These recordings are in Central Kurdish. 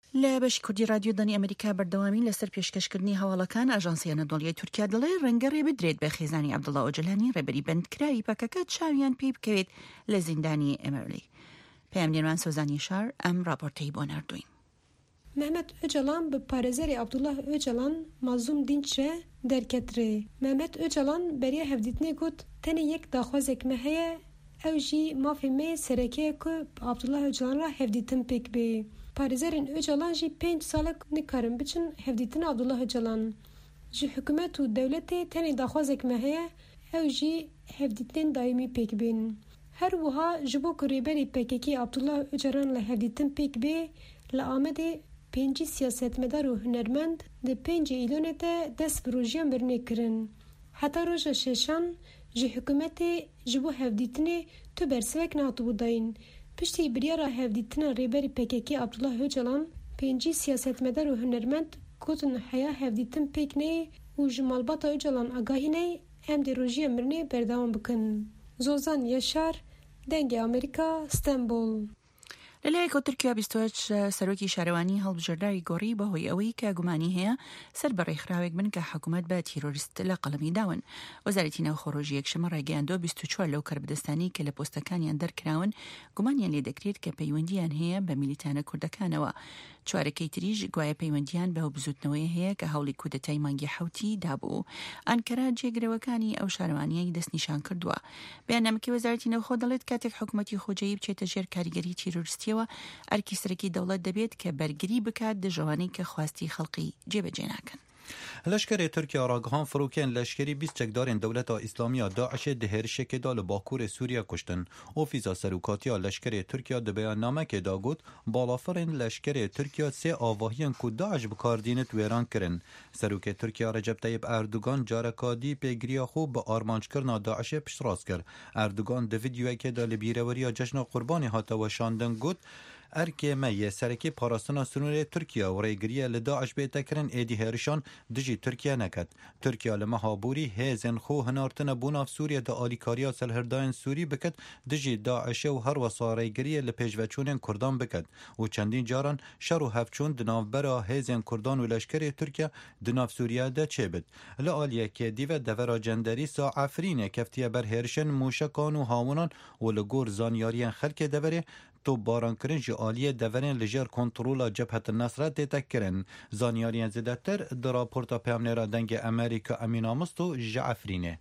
لە بەشی کوردی رادیۆ دانی ئەمریکا بەردەوامی لەسەر پێشکەشکردنی هەواڵەکان ئاژانسی ئەنەدۆڵیای تورکیا دەڵێ ڕەنگە بدرێت بە خێزانی عەبدوڵڵا ئۆجەلانی ڕێبەری بەندکراوی پاکەکە چاویان پێی بکەوێت لە زیندانی ئەمەرلی. پەیامدێنوان سۆزانی شار ئەم راپۆرتەی بۆ ناردوین. Mehmet Öcalan bi parêzerê Abdullah Öcalan mazlûm dînç re derketirê. Mehmet Öcalan beriya hevdîtinê got tenê yek daxwazek me heye ew jî mafê me serekeye ku Abdullah Öcalan ra hevdîtin pêk bê. Parêzerên Öcalan jî 5 salek nikarin biçin hevdîtina Abdullah Öcalan. Ji hikûmet û dewletê tenê daxwazek me heye ew jî hevdîtinên daîmî pêk bên. Her wiha ji bo ku rêberê PKK Abdullah Öcalan li hevdîtin pêk bê li Amedê 5 siyasetmedar û hunermend di 5 îlonê te dest bi rojiya mirinê kirin. Heta roja şeşan ji hikûmetê ji bo hevdîtinê tu bersivek nehatibû dayîn. Piştî biryara hevdîtina rêberî PKK Abdullah Öcalan 5 siyasetmedar û hunermend gotin heya hevdîtin pêk neyê û ji malbata Öcalan agahî ney em dê rojiya mirinê berdewam bikin. Zozan Yaşar, Dengê Amerîka, İstanbul. لەلایەکەوە تورکیا 28 سەرۆکی شارەوانی هەڵبژێردراوی گۆڕی بەهۆی ئەوەی کە گومانی هەیە سەر بە ڕێکخراوێک بن کە حکوومەت بە تیرۆریست لە قەڵەمی داون. وەزارەتی ناوخۆڕۆژی یەکشەمە ڕایگەیاندۆ 24 لەو کەربدەستانی کە لە پۆستەکانیان دەرکراون گومانیان لێ دەکرێت کە پەیوەندیان هەیە بە میلیتانە کوردەکانەوە. چوارەکەی تریش گوایە پەیوەندیان بە بزوتنەوەی هەیە کە هەوڵی کودەتای مانگی حوتی دابوو. ئەنکەرا جێگرەوەکانی ئەو شارەوانیەی دەستنیشان کردووە. بەیاننامەکەی وەزارەتی ناوخۆ دەڵێت کاتێک حکوومەتی خۆجەیی بچێتە ژێر کاریگەری تیرۆریستیەوە ئەرکی سەرەکی دەوڵەت دەبێت کە بەرگری بکات دژەوانەی کە خواستی خەڵقی جێبەجێ ناکەن. لشکر ترکیه راگهان فروکن لشکری 20 چکدارین دولت اسلامی داعش دهرشه که دال باکور سوریه کشتن. اوفیزا سروکاتیا لشکر ترکیه ده بیان نامه که داگود بالافرین لشکر ترکیه سه آواهیان که داعش بکاردینت ویران کرن. سروک ترکیه رجب طیب اردوگان جارکادی پیگریا خوب به آرمانج کرنا داعش پشتراز کرد. اردوگان ده ویدیوی که دال بیروریا جشن قربانی هاتا و شاندن گود ارکه میه سرکی پاراستنا سنور ترکیه و ریگریه لداعش بیتا کرن ایدی هرشان دجی ترکیه نکد. ترکیه لمهابوری هیزن خو هنارتن بوناف سوریه دا آلیکاریا سلهرداین سوری بکد دجی داعش و هر وصا ریگریه لپیجوچونین کردان بکد و چندین جاران شر و هفچون دناف برا هیزن کردان و لشکر ترکیه دناف سوریه دا چه بد. لآلیه که دیو دورا جندری سا عفرینه کفتیه بر هرشن موشکان و هاونان و لگور زانیارین خلک دوره تو باران کرن جی آلیه دورین لجر کنترولا جبهت النصره تتکرن. زانیارین زدتر در راپورتا پیامنیرا دنگ امریکا امینامستو جعفرینه.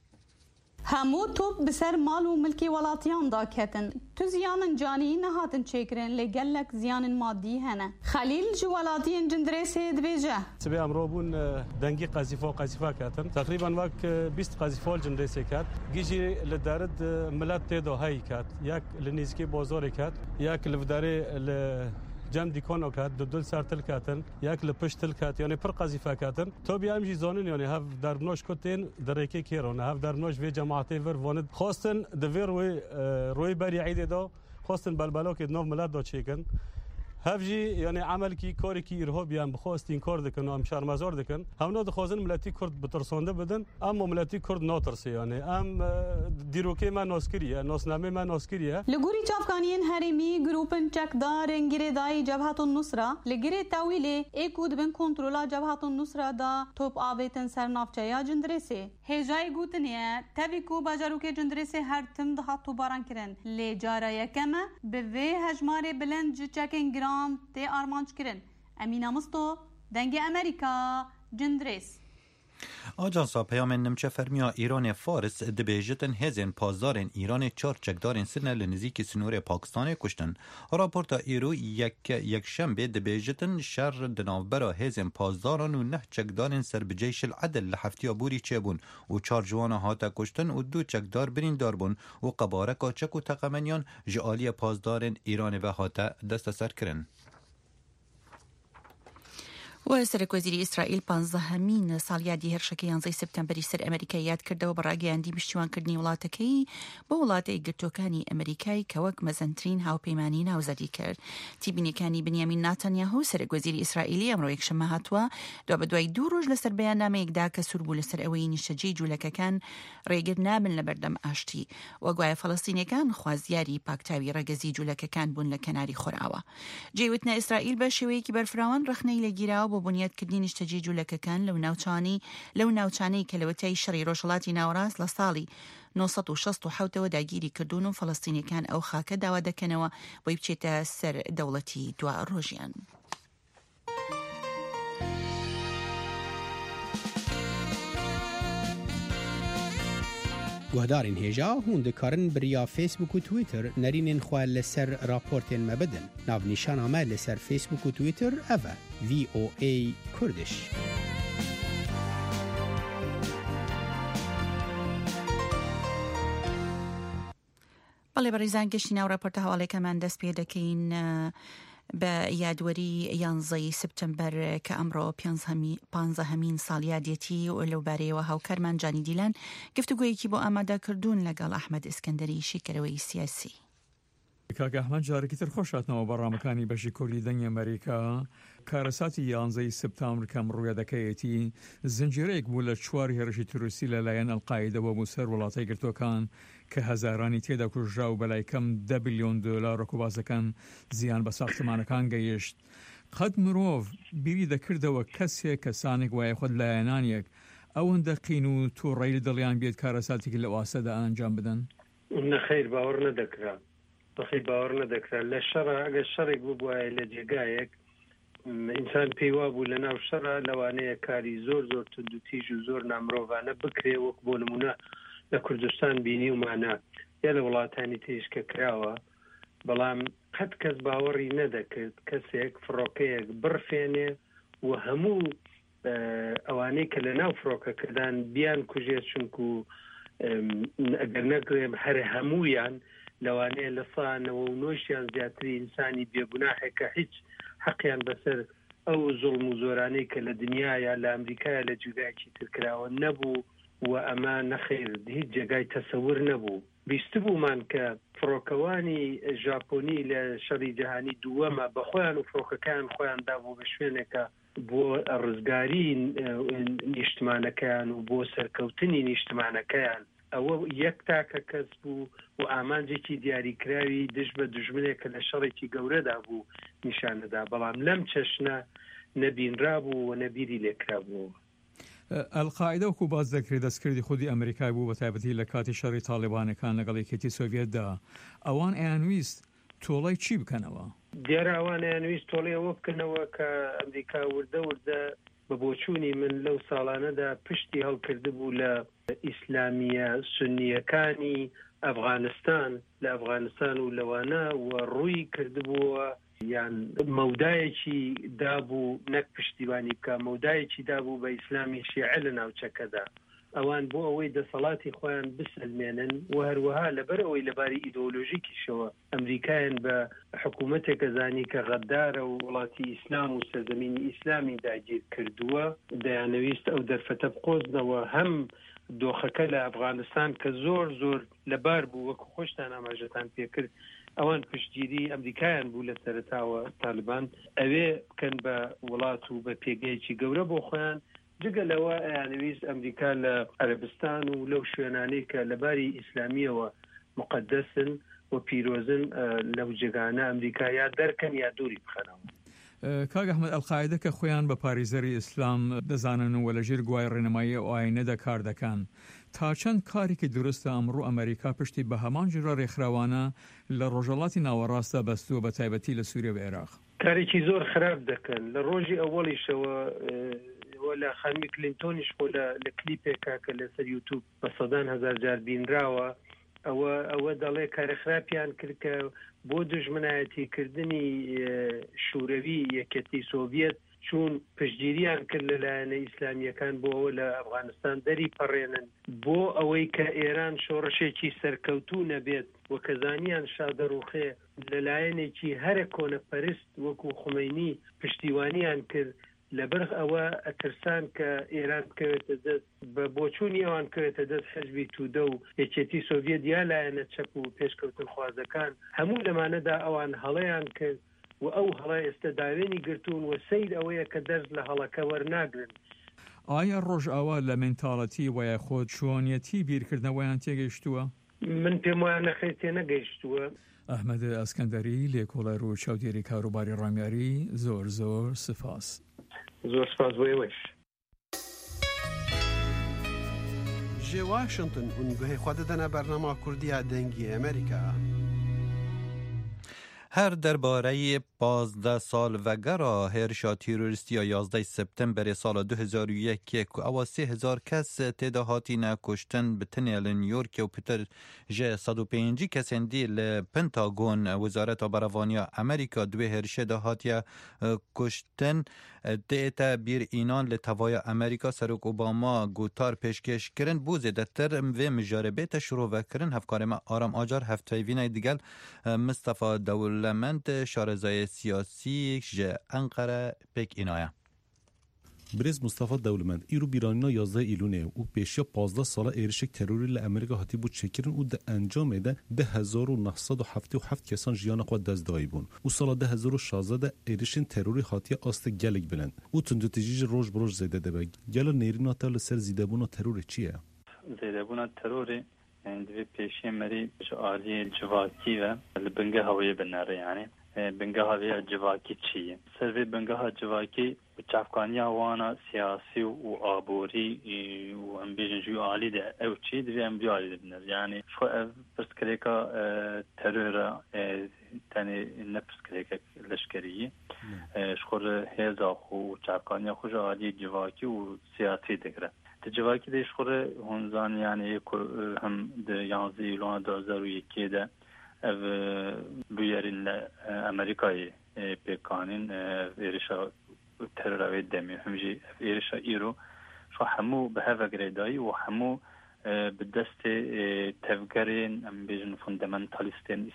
همو توپ بسر مال و ملکی ولاتیان دا کتن. تو زیان جانی نهاتن چکرن لگلک زیان مادی هنه. خلیل جو ولاتیان جندرسه دبیجه. سبی امرو بون دنگی قذیفا کتن. تقریبا وقت 20 قذیفا جندرسه کت. گیجی لدارد ملت تیدا هایی کت. یک لنیزکی بازار کت. یک لفداره جام دیکانو کات دل سرتل کاتن یک لپشتل کات یعنی پر قذیفه کاتن تو بیام جی زانن یعنی هف در نوش کتن درکه کیرون هف در نوش و جماعتی ور واند خواستن دویر روی بری عید دا خواستن بلبلا که نو ملت دا چیکن هفجی یعنی عمل کی کاری کی ارهاب بیان بخواستین کار دکن و ام شرمزار دکن هم نو دخوازن ملتی کرد بترسانده بدن اما ملتی کرد ناترسی یعنی ام دیروکه من ناسکریه ناسنامه من ناسکریه لگوری جافکانین هرمی گروپن چکدار انگیره دای جبهت النصره لگیره تاویله ایکود بن کنترولا جبهت النصره دا توپ آویتن سرنافچایا جندرسه هجای گوتنیه تاویکو باجاروک جندرسه هر تم دهات تو باران کرن لی جارا یکمه به وی هجمار بلند جچکن گران تی آرمانج کرن. امینا مستو دنگ امریکا جندرس. آجانسا پیام نمچه فرمیا ایران فارس دبیجتن هزین پازدارن ایران 4 چکدارن سنه لنزیک سنور پاکستان کشتن. راپورتا ایرو یک شنبه دبیجتن شر دناوبرا هزین پازدارن و 9 چکدارن سر بجیش العدل لحفتی بوری چه بون و 4 جوان هاتا کشتن و 2 چکدار برین دار بون و قبارکا چک و تقمنیان جعالی پازدارن ایران و هاتا دست سر کرن. و سەرۆکوەزیری ئیسرائیل 15مین ساڵیادی هێرشەکەی 11 سپتەمبەری سەر ئەمریکای یاد کردەوە بە ڕاگەیاندی پشتیوانکردنی وڵاتەکەی بە وڵاتە یەکگرتووەکانی ئەمریکای کە وەک مەزەنترین هاوپەیمانی ناوزەدی کرد. تیبینیەکانی بنیامین ناتانیاهو سەرۆکوەزیری ئیسرائیلی ئەمڕۆ یەکشەممە هاتووە دوا بە دوای 2 ڕۆژ لەسەر بەیاننامەیەکدا کە سوور بوو لەسەر ئەوەی نیشتەجێی جوولەکەکان ڕێگر نابن لە بەردەم ئاشتی وەگوایە فەڵەستینیەکان خوازیاری پاکتاوی ڕێگەزی جوولەکەکان بوون لە کەناری خۆراوە. جێوتنە ئیسرائیل بە شێوەیەکی بەرفراوان ڕخنەی لەگیراوە بۆ بنیادکردنی نیشتەجێی جوولەکەکان لەو ناوچانەی کە لەوەتای شەڕی ڕۆژهەڵاتی ناوەڕاست لە ساڵی 1967 داگیری کردوون و فەڵەستینیەکان ئەو خاکە داوا دەکەنەوە بۆی بچێتە سەر دەوڵەتی دوا ڕۆژیان. گوهدارین هێژا هون دەکارن بریا فیسبوک و تویتر نەرینên xwe li ser raportên me bidin. Navnîşana me li ser Facebook û Twitter ev e VOA Kurdiş. بەڵێ بەڕێزان گەشتی ناو راپۆرتە هەواڵێکەمان دەست پێ دەکەین بە یادوەری 11 سپتەمبەر کە ئەمڕۆ 15مین ساڵیادێتی و لەوبارەیەوە هاوکارمان جانی دیلان گفتوگویەکی بۆ ئامادەکردوون لەگەڵ ئەحمەد ئیسکەندەری شیکەرەوەی سیاسی. کاکە ئەحمەد جارێکی تر خۆشاتنەوە بەڕامەکانی بەشی کوردی دەنگی ئەمریکا کارەساتی 11 سپتامبر کەم ڕوویەدەکەیەتی زنجیرەیەک بوو لە 4 هێرشی تروسی لەلایەن ئەڵقاعیدەوە بوو سەر وڵاتای گرتوەکان کە هەزارانی تێدا کوژرا و بەلای کەم 10 بلیۆن دۆلار ڕکوبازەکان زیان بە ساختمانەکان گەیشت. قەت مرۆڤ بیری دەکردەوە کەسێک کەسانێک وایە خۆت لایەنانیەک ئەوەندە قین و تووڕەی دڵیان بێت کارەساتێکی لە واسەدا ئەنجام بدەن. نەخیر باوەڕ نەدەکرا بەخی باوەڕ نەدەکرا لە شەڕە ئەگەر شەڕێک بووایە لە جێگایەک ئینسان پێیوا بوو لە ناو شەڕە لەوانەیە کاری زۆر تند و تیژ و زۆر نامرۆڤانە بکرێ وەک بۆ نمونە لە کوردستان بینی ومانە یا لە وڵاتانی تێشکە کراوە بەڵام قەت کەس باوەڕی نەدەکرد کەسێک فڕۆکەیەک بڕفێنێ و هەموو ئەوانەی کە لە ناو فڕۆکەکەدان بیان کوژێت چونکو ئەگەر نەگرێم هەر هەموویان لەوانەیە لە سانەوە و نۆشیان زیاتری ئینسانی بێگوناحێکە هیچ حەقیان بەسەر ئەو زوڵم و زۆرانەی کە لە دنیاە لە ئەمریکایە لە جودایکی ترکراوە نەبوو و ئەمە نەخیر هیچ جێگای تەسەور نەبوو. بیستبوومان کە فڕۆکەوانی ژاپۆنی لە شەڕی جەهانی دووەمە بەخۆیان و فڕۆکەکان خۆیاندا بوو بە شوێنێکە بۆ ڕزگاری نیشتمانەکەیان و بۆ سەرکەوتنی نیشتمانەکەیان. ئەوە یەک تاکە کەس بوو و ئامانجێکی دیاریکراوی دژ بە دژمنێک کە لە شەڕێکی گەورەدا بوو نیشانەدا بەڵام لەم چەشنە نەبینرا بوو و نەبیری لێکرا بوو. ئەلقاعیدە وەکو باز دەکرێت دەستکردی خودی ئەمریکای بوو بە تایبەتی لە کاتی شەڕی تاڵیبانەکان لەگەڵ یەکێتی سۆڤێتدا ئەوان ئەیانویست تۆڵەی چی بکەنەوە؟ دیارە ئەوان ئەیانویست تۆڵی ئەوە بکەنەوە کە ئەمریکا وردە بە بۆچوونی من لەو ساڵانەدا پشتی هەڵکرد بوو لە ئیسلامیە سنیەکانی ئەفغانستان لە ئەفغانستان و لەوانە و ڕووی کردبووە یان مەودایەکی دابوو نەک پشتیوانی بکە مەودایەکی دابوو بە ئیسلامی شیعە لە ناوچەکەدا ئەوان بۆ ئەوەی دەسەڵاتی خۆیان بسلمێنن و هەروەها لەبەر ئەوەی لەباری ئیدۆلۆژیکیشەوە ئەمریکایان بە حکوومەتێکە زانی کە غەدارە و وڵاتی ئیسلام و سەردەمینی ئیسلامی داگیر کردووە دەیانەویست ئەو دەرفەتە بقۆزنەوە هەم دۆخەکە لە ئەفغانستان کە زۆر لەبار بوو وەکو خۆشتان ئاماژەتان پێکرد ئەوان پشتگیری ئەمریکایان بوو لە سەرەتاوە تالیبان ئەوێ بکەن بە وڵات و بە پێگەیەکی گەورە بۆ خۆیان جگە لەوە ئەیانویست ئەمریکا لە عەرەبستان و لەو شوێنانەی کە لەباری ئیسلامیەوە مقدسن و پیرۆزن لەو جگانە ئەمریکا یا دەرکەن یا دووری بخەنەوە. کاک ئەحمەد ئەلقاعیدە کە خۆیان بە پارێزەری ئیسلام دەزانن و لە ژێر گوای ڕێنمایی و ئاینەدا کار دەکەن تا چەند کارێکی دروستە ئەمڕۆ ئەمریکا پشتی بە هەمان جۆرە ڕێکخراوانە لە ڕۆژهەڵاتی ناوەڕاستە بەستووە بە تایبەتی لە سووریا و عێراق کارێکی زۆر خراپ دەکەن لە ڕۆژی ئەوەڵیشەوە لە خانمی کلینتۆنیش خۆ لە کلیپێکا کە لەسەر یوتیوب بە سەدان هەزار جار بینراوە ئەوە دەڵێ کارە خراپیان کرد کە بۆ دژمنایەتیکردنی شوروی یەکێتی سۆڤێت چون پشتگیریان کرد لەلایەنە ئیسلامیەکان بۆ ئەوە لە ئەفغانستان دەری پەڕێنن بۆ ئەوەی کە ئێران شۆڕشێکی سەرکەوتوو نەبێت و کەزانیان شادەڕوخێ لەلایەنێکی هەرە کۆنەپەرست وەکو خومەینی پشتیوانیان کرد لەبەر ئەوە ئەترسان کە ئێران بکەوێتە دەست بە بۆچوونی ئەوان کەوێتە دەست حزبی توودە و یەکێتی سۆڤیەت یا لایەنە چەپ و پێشکەوتن خوازەکان هەموو لەمانەدا ئەوان هەڵەیان کرد و ئەو هەڵە ئێستا داوێنی گرتوون و سەیر ئەوەیە کە دەرز لە هەڵەکە وەرناگرن. ئایا ڕۆژئاوا لە مێنتاڵەتی وایە خۆت چۆنیەتی بیرکردنەوەیان تێگەیشتووە؟ من پێم وایە نەخێر تێنەگەیشتووە. ئەحمەد ئەسکەندەری لێکۆڵەر و چاودێری کاروباری ڕامیاری زۆر زۆر سپاس. زۆر سپاس بۆ ئێوەش. ji Washington hûn guhê xwe didine bernama Kurdiya dengî Amerîka. هر درباره 15 سال وگرا هرشا تیروریستی 11 سپتامبر سال 2001 که او 3000 کس تداهاتی نکشتن به تنیل نیویورک و پیتر جه 105 کسندی لپنتاگون وزارت براوانیا امریکا دوی هرشه دهاتی کشتن دیتا بیر اینان لتوای امریکا سروک اوباما گوتار پیشکش کرن بوزه دتر و مجاربه شروع وکرن هفکار ما آرام آجار هفته وینای دیگل مصطفی دولمند شارزای سیاسی جه انقره پک اینایا برز مصطفی دولمند ایرو بیرانینا 11 ایلونه و پیشیا 15 ساله ایرشک تروری لامریکا هاتی بود چکرن و ده انجام ده 1977 کسان جیان خود دست دایی بون و سال 2016 ایرشن تروری هاتی آست گلک بلند و تندوتیجیج روز بروز زیده ده بگ گل نیرینا تا لسر زیده بونا ترور چیه؟ زیده بونا تروری يعني دوی پیشی مری عالی جواکی و لبنگه هوایی بناره یعنی بنگه هوایی جواکی چیه؟ سروی بنگه جواکی چافکانی وانا سیاسی و آبوری و امبیجن جو عالی ده او چی دوی امبی عالی ده بنر یعنی شو پرسکریکا ترور تانی نپرسکریکا لشکریه شخور هزا خو چافکانی خوش عالی جواکی و سیاسی دکره تجواکی دیش خوره هنزان یعنی هم ده 11 ایلون 2001 ده او بیارین امریکای پیکانین ایرشا تروروی دمی همجی ایرشا ایرو شو همو به هفه گریدایی و همو به دست تفگرین ام بیجن فوندامنتالیستین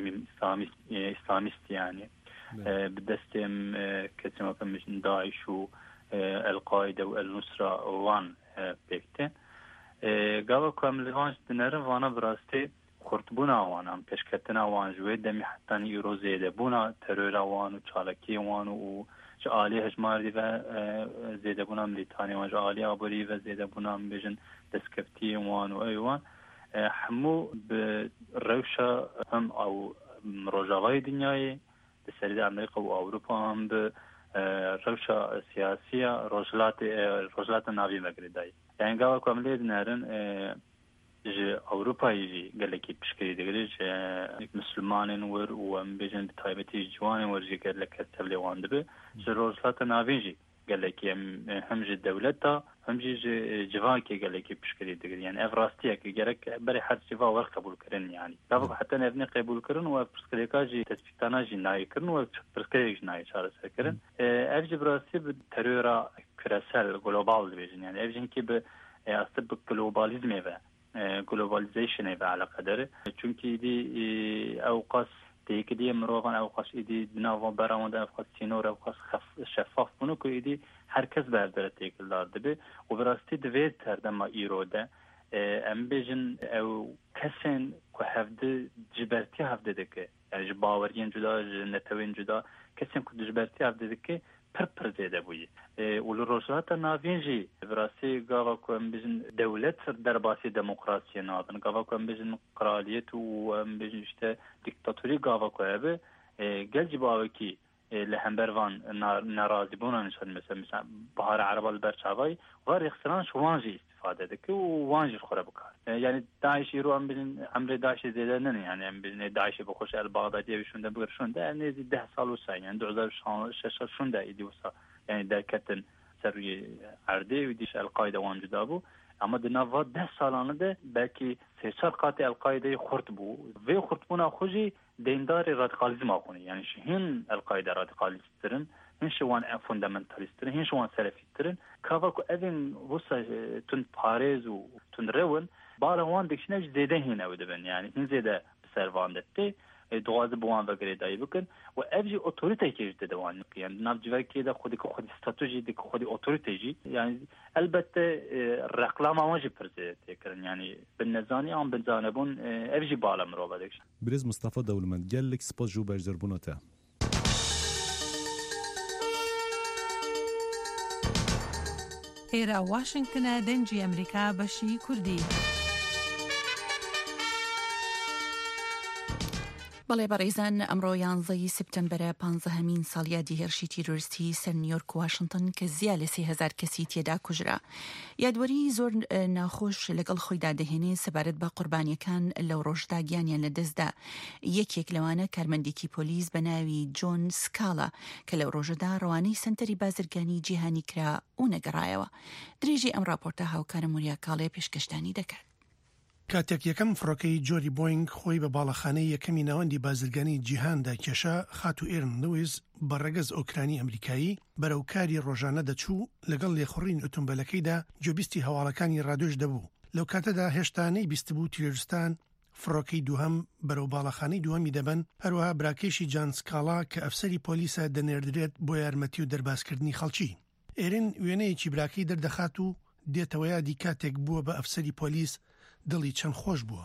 اسلامیست یعنی به دست ام کسی ما کمیشن داعش و القاعده و النصره وان بکته گاوا کاملوانش دنره وانا براسته خورتبونا وانا پیشکتنا وان جوی دمی حتی ایرو زیده بونا ترور وان و چالکی وان و جالی هجماردی و زیده بونا ملیتانی وان جالی آبوری و زیده بونا بیجن دسکفتی وان و ایوان همو به روشا هم او روجاوای دنیای بسرید امریکا و اوروپا هم به روشا سیاسیه روجلات ناوی مگردای یعنی گاوا کاملی دنرن جه اوروپایی جی گلکی پشکری دگری جه مسلمانین ور و ام بیجن بتایبتی جوانین ور جی گلک تبلی وانده به جه روجلات ناوی جی گلکی هم جه دولتا هم جه جوان که گلکی پشکری دگری یعنی افراستیه که گرک برای هر جوا ور قبول کرن یعنی گاوا حتی نفنی قبول کرن و پشکریکا جی تسبیتانا جی نایی کرن و پشکریک جی نایی چاره سر کرن اف جی براستی به ترورا کرسل گلوبال بیجن یعنی اف جن که به اصلا به گلوبالیزمه و گلوبالیزیشن و علاقه داره چون که ایدی اوقاس تیکدی مروان اوقاس ایدی ناوان برآمده اوقاس سینور اوقاس شفاف بونو که ایدی هر کس برداره تیکل دارده به و براستی دوید تردما ایروده ام بیجن او کسین که هفته جبرتی هفته دکه یعنی جباورین جدا نتوین جدا کسین که جبرتی هفته دکه پر زیده بویی اولو روشات ناوین جی براستی گاوا کم بیجن دولت در باسی دموکراسی نابن گاوا کم بیجن قرالیت و بیجن اشته دیکتاتوری گاوا که گل جباوه کی لهمبروان نرازی بونا نشان مثلا بحار عرب البرچاوی غار اخسران شوانجی استفاده دکه و وانجی خوره بکار یعنی داعش ایرو ام بیجن عمر داعش زیده ننه یعنی ام بیجن داعش بخوش البغدادیه بشونده بگرشونده نزی 10 سال وسا یعنی 2006 شونده ایدی وسا یعنی درکتن سروی عرده و دیش القاعده وان جدا بو اما دنوا 10 سالانه ده بلکه 3 قاطع القاعده خرد بو و خرد بونا خوجی دیندار رادیکالیزم آخونی یعنی هن القاعده رادیکالیسترن هن شوان فوندامنتالیسترن هن شوان سلفیسترن کاواکو اوین وسا تون پاريز و تون رون بالا وان دکشنج زیده هنه و دبن یعنی هن زیده بسروان دته دواز بوان وگری دایی بکن و افجی اتوریته کیش دوان یعنی ناف جوکی دا خودی استراتژی دی خودی اتوریته یعنی البته رقلام واجب پرزه تکرن یعنی بالنزانی ام بنزانبون افجی بالا مرو بدکش برز مصطفى دولمند قال لك سپاس جو بجربوناته ئێرە واشنگتنە دەنجی ئەمریکا بەشی کوردی. بەڵێ بەڕێزان ئەمڕۆ 11 سپتەمبەرە 15مین ساڵیادی هێرشی تیرۆریستی سەر نیویۆرک و واشنگتن کە زیاد لە 30,000 کەسی تێدا کوژرا. یادوەری زۆر ناخۆش لەگەڵ خۆیدا دەهێنێ سەبارەت بە قوربانیەکان لەو ڕۆژدا گیانیان لەدەستدا. یەکێک لەوانە کارمەندێکی پۆلیس بە ناوی جۆن سکالا کە لەو ڕۆژەدا ڕەوانەی سنتەری بازرگانی جیهانی کرا و نەگەڕایەوە. درێژی ئەم راپۆرتە هاوکارە موریا کاڵێ پێشکەشتانی دەکات. کاتێک یەکەم فڕۆکەی جۆری بۆینگ خۆی بە باڵەخانەی یەکەمی ناوەندی بازرگانی جیهاندا کێشا، خات و ئێرن لویز بە ڕەگەز ئۆکرانی ئەمریکایی بەرەو کاری ڕۆژانە دەچوو لەگەڵ لێخوڕین ئۆتۆمبیلەکەیدا جۆبیستی هەواڵەکانی ڕادۆژ دەبوو. لەو کاتەدا هێشتا نەیبیستبوو تیرۆریستان فڕۆکەی دووهەم بەرەو باڵەخانەی دووەمی دەبن. هەروەها براکێشی جان سکالا کە ئەفسەری پۆلیسە دەنێردرێت بۆ یارمەتی و دەرباسکردنی خەڵکی. ئێرن وێنەیەکی براکەی دەردەخات و دێتەوە یادی کاتێک بووە بە ئەفسەری پۆلیس دڵی چەند خۆش بووە.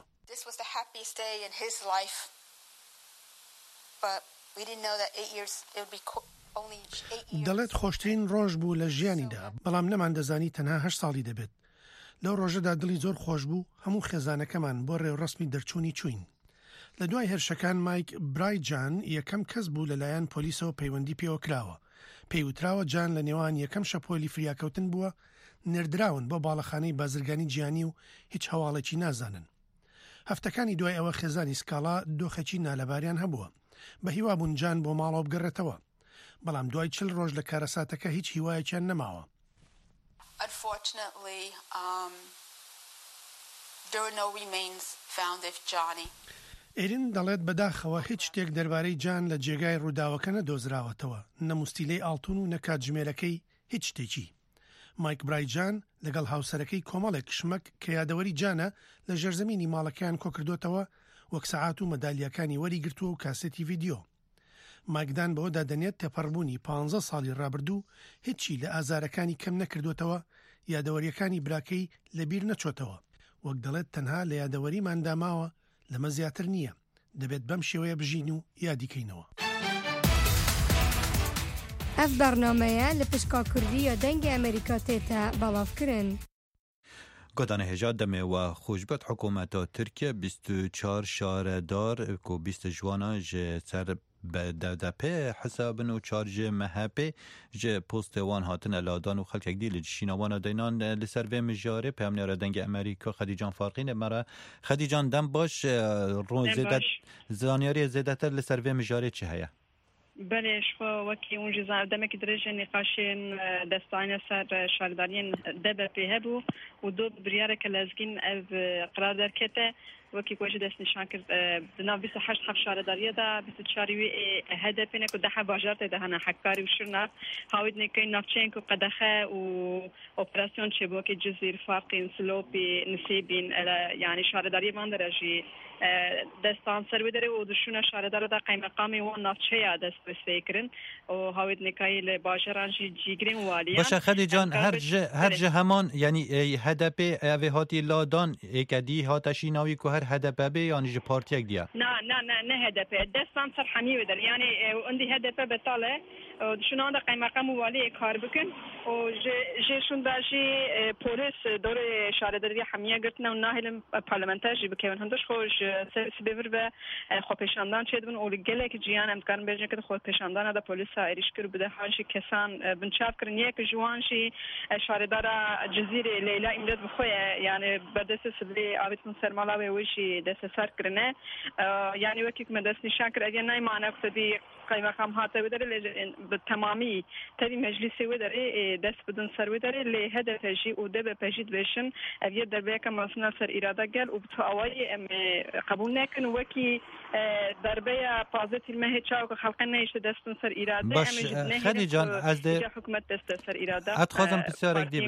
دەڵێت خۆشترین ڕۆژ بوو لە ژیانیدا، بەڵام نەمان دەزانی تەنها 8 ساڵی دەبێت. لەو ڕۆژەدا دڵی زۆر خۆش بوو، هەموو خێزانەکەمان بۆ ڕێوڕسمی دەرچوونی چوین. لە دوای هێرشەکان مایک برایجان یەکەم کەس بوو لەلایەن پۆلیسەوە پەیوەندی پێوە کراوە. پێی وتراوە جان لە نێوان یەکەم شەپۆلی فریاکەوتن بووە، نێردراون بۆ باڵەخانەی بازرگانی جیهانی و هیچ هەواڵێکی نازانن. هەفتەکانی دوای ئەوە خێزانی سکالا دۆخێکی نالەباریان هەبووە، بە هیوا بوون جان بۆ ماڵەوە بگەڕێتەوە، بەڵام دوای 40 ڕۆژ لە کارەساتەکە هیچ هیوایەکیان نەماوە. ئێرین دەڵێت بەداخەوە هیچ شتێک دەربارەی جان لە جێگای ڕووداوەکە نەدۆزراوەتەوە، نەموستیلەی ئاڵتون و نەکاتژمێرەکەی هیچ شتێکی. مایک برایجان لەگەڵ هاوسەرەکەی کۆمەڵێک شمەک کە یادەوەری جانە لە ژێرزەمینی ماڵەکەیان کۆکردوتەوە، وەک سەعات و مەدالیەکانی وەریگرتووە و کاسێتی ڤیدیۆ. مایکدان بەوەدا دەنێت تێپەڕبوونی 15 ساڵی ڕابردوو هیچی لە ئازارەکانی کەم نەکردوتەوە، یادەوەریەکانی براکەی لەبیر نەچۆتەوە. وەک دەڵێت تەنها لە یادەوەریمان داماوە، لەمە زیاتر نییە، دەبێت بەم شێوەیە بژین و یادیکەینەوە. ئەف بەرنامەیە لە پشکا کوردیە دەنگی ئەمریکا تێتە بەڵاوکردن. گۆدانە هێژا دەمێوە خوشبەت حکوومەتە تورکیا 24 شارەدار و 20 جوانە ji ser DDP hesabin û çar ji MHP ji postê wan hatin eladan û xelkek dî li şînawana deynan li ser vê mijarê peyamnêra dengê Amerîka Xedîcan Farqînê mere. Xedîcan dem baş zaniyariye zêdetir li ser vê mijarê çi heye؟ بله شو وکی اونجا زندمه که درجه نقاشین دستانه سر شاردارین دبه پیه بو و دو بریاره که لازگین او قرار در کته وکی کوچه دست نشان کرد بنا 28 خف شارداریه دا 24 هدف اینه که ده باجارت ده هنه حکاری و شرنا هاوید نکه نافچین که قدخه و اپراسیون چه بو که جزیر فارقین سلوپی نسیبین یعنی شارداریه من درجی دستان سروی داره و دشونه شاردار دا قیم مقامی و نافچه دست بسیکرن و هاوید نکه لباجران جیگرین والیا باشه خدیجان هر جه همان یعنی هدف اوه هاتی لادان اکدی هاتشی ناوی که هر هدف به یعنی جه پارتیک دیا نه هدف دستان سر حمیو در یعنی اندی هدف بطاله و دشونه دا قیم مقام والی کار بکن و جشون داشی پولیس دور شارداری حمیه گرتنه و ناهل پارلمانتر جی بکن هندش خوش سبب به خود پیشاندان چه دون اولگله که جیان امکان بیشتر که خود پیشاندان دا پلیس ایریش کرد بده هانشی کسان بنچاف کردن یک جوانشی شاردار جزیره لیلا امروز بخواه یعنی بدست سبلی آبیتون سرمالا و ویشی دست سر کرنه یعنی وقتی که مدرس نشان کرد اگر نه معنی کردی قیمه خام هاته بداره به تمامی تری مجلسی وداره دست بدون سر وداره لی هدف جی و ده به پجید بشن اویه در بیکم مثلا سر اراده گل و تو اوای قبول نکن وکی دربه پازیتیو مه چاو که خلق نیشت دستون سر اراده باش خدیجان از ده حکومت دست سر اراده اتخاذم بسیار دی بکم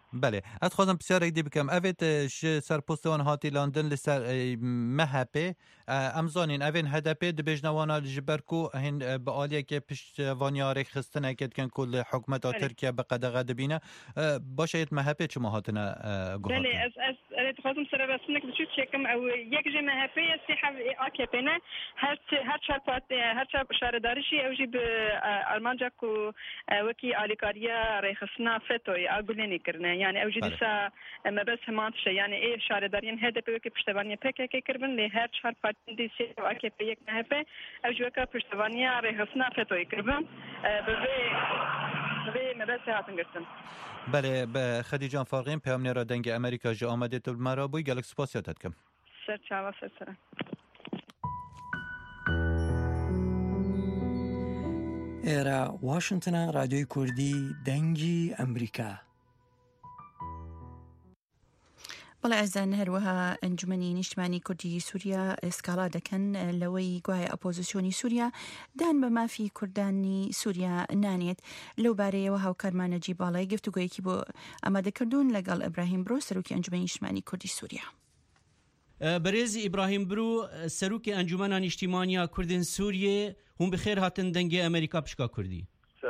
بله اتخوازم بسیار ایدی بکم اوید سرپوستوان هاتی لندن لسر مهپه امزانین اوین هدپه دبیجنوانا لجبرکو هن بآلیه که پشتوانیاری خستنه کد کن کل حکومت ترکیه بقدغه دبینه باشه مهپه چه مهاتنا گوهاتن؟ بله از اتخوازم سر رسمنك بشوت شكم او يك جي مهپه سيحة آكيبنا هر چه شاردارشي او جي بألمانجاكو وكي آليكاريا ريخصنا فتوي اقوليني كرنا يعني او جي دسا ما بس همانتش يعني ايه شاردارين هدا بوكي پشتوانيا پكي كربن لي هر چهار پارتين دي سي او AKP يك مهپه او جي وكا پشتوانيا ريخصنا فتوي كربن بوی ما بس هاتن گرتن بله به خدیجان فارغین پیامنی را دنگ امریکا جا آمده تو مرابوی گلک سپاسیاتت کم سر چاوا سر ایرا واشنطن رادیوی کوردی دنگی امریکا بەڵێ ئەزان هەروەها ئەنجومەنی نیشتمانی کوردی سووریا ئێسکاڵا دەکەن لەوەی گوایە ئەپۆزیسیۆنی سووریا دان بە مافی کوردانی سووریا نانێت لەو بارەیەوە هاوکارمان نەجیب باڵای گفتوگویەکی بۆ ئامادەکردوون لەگەڵ ئیبراهیم برۆ سەرۆکی ئەنجومەنی نیشتمانی کوردی سووریا. برێز ئیبراهیم برو سەرۆکی ئەنجومەنە نیشتیمانیا کوردن سووریێ هون بخێر هاتن دەنگی ئەمریکا پشکا کوردی.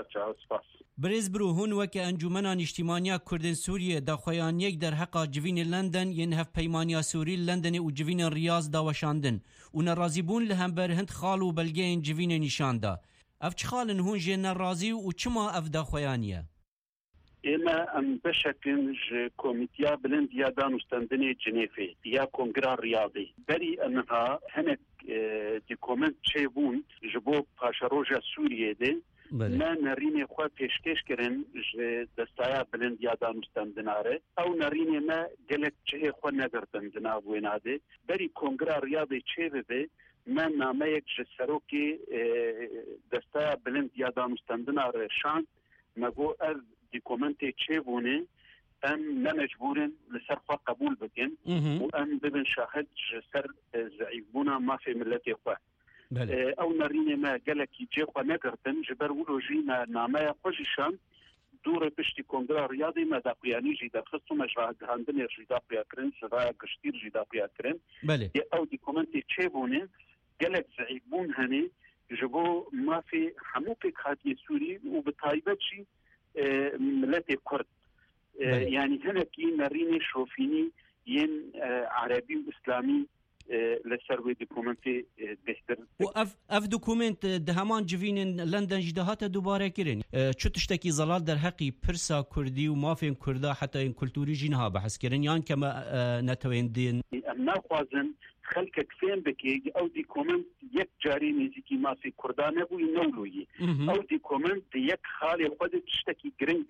برێز برو هون وەکە ئەنجومەنە نیشتیمانیا کوردن سووریێ داخۆیان یەک دەرهەقا جڤینی لەندەن یەن هەفپەیمانیا سووری لەندەنێ و جڤینە ریاض داوەشاندن و نەڕازیبوون لە هەمبەر هەند خاڵ و بەلگەیەن جڤینە نیشاندا. ئەف چ خاڵن هون ژێ نەڕازی و چما ئەف داخۆیانیە؟ ئێمە ئەم بەشەکن کۆمیتیا بلند یا دانوستاندنی جنێفێ یا کۆنگرا ریاضی بەری ئەمها هەنێک دیکۆمنت چێبوون ji بۆ پاشەڕۆژە سووریێ دێ ما نرینه خو پیشکش کردن دستایا بلند یا دانوستاندناره او نرینه ما گلک چه خو نگردن جناب ویناده بری کنگره ریاضی چه به ما نامه یک سروکی دستایا بلند یا دانوستاندناره شان مگو از دیکومنتی چه بونه ام نمجبورن لسر خو قبول بکن و ام ببن شاهد سر ضعیف بونا ما فی ملت خو او نرینه ما گلکی جه خو نگردن جبر ولوژی نامه خوششان دور پشتی کنگره ریاضی ما داقیانی جی درخستو مجرد هندن جی داقیا کرن شرای گشتیر جی داقیا کرن او دیکومنتی چه بونه گلک ضعیف بون هنه جبو ما فی همو پیک خاطی سوری و بطایبت جی ملت کرد يعني هناكي نريني شوفيني ين عربي وإسلامي لسروي دوكومنتي بهتر اف دوكومنت دهمان جوين لندن جدهات دوباره كرين شو تشتكي زلال در حقي برسا كردي وما فين كردا حتى ان كلتوري جينها بحث كرين يعني كما نتوين دين امنا خوازن خلقك فين بكي او دوكومنت يك جاري نزيكي ما في كردانه بو ينولوي او دوكومنت يك خالي قد تشتكي جرين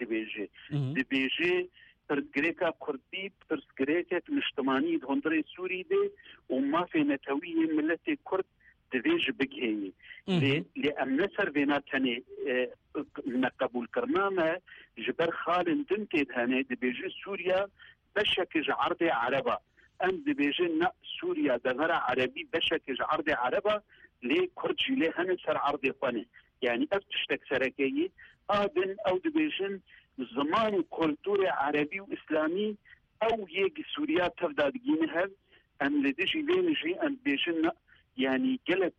دبيجي پرسگریکا کردی پرسگریکت مجتمعی دهندری سوری ده و ما فی نتوی ملت کرد دویج بگهی لأن نصر بنا تاني نقبول کرنامه جبر خالن دنتید هنه دبیجی سوریا بشکج عرض عربا ام دبیجی نا سوریا دغر عربی بشکج عرض عربا لی کرد جیلی هنه سر عرض خانه يعني افتشتك سركي آدن او دبيجن زمان وكولتور عربي وإسلامي او يجي سوريا تفداد جينها ام لديجي بينجي ام بيجن يعني قلق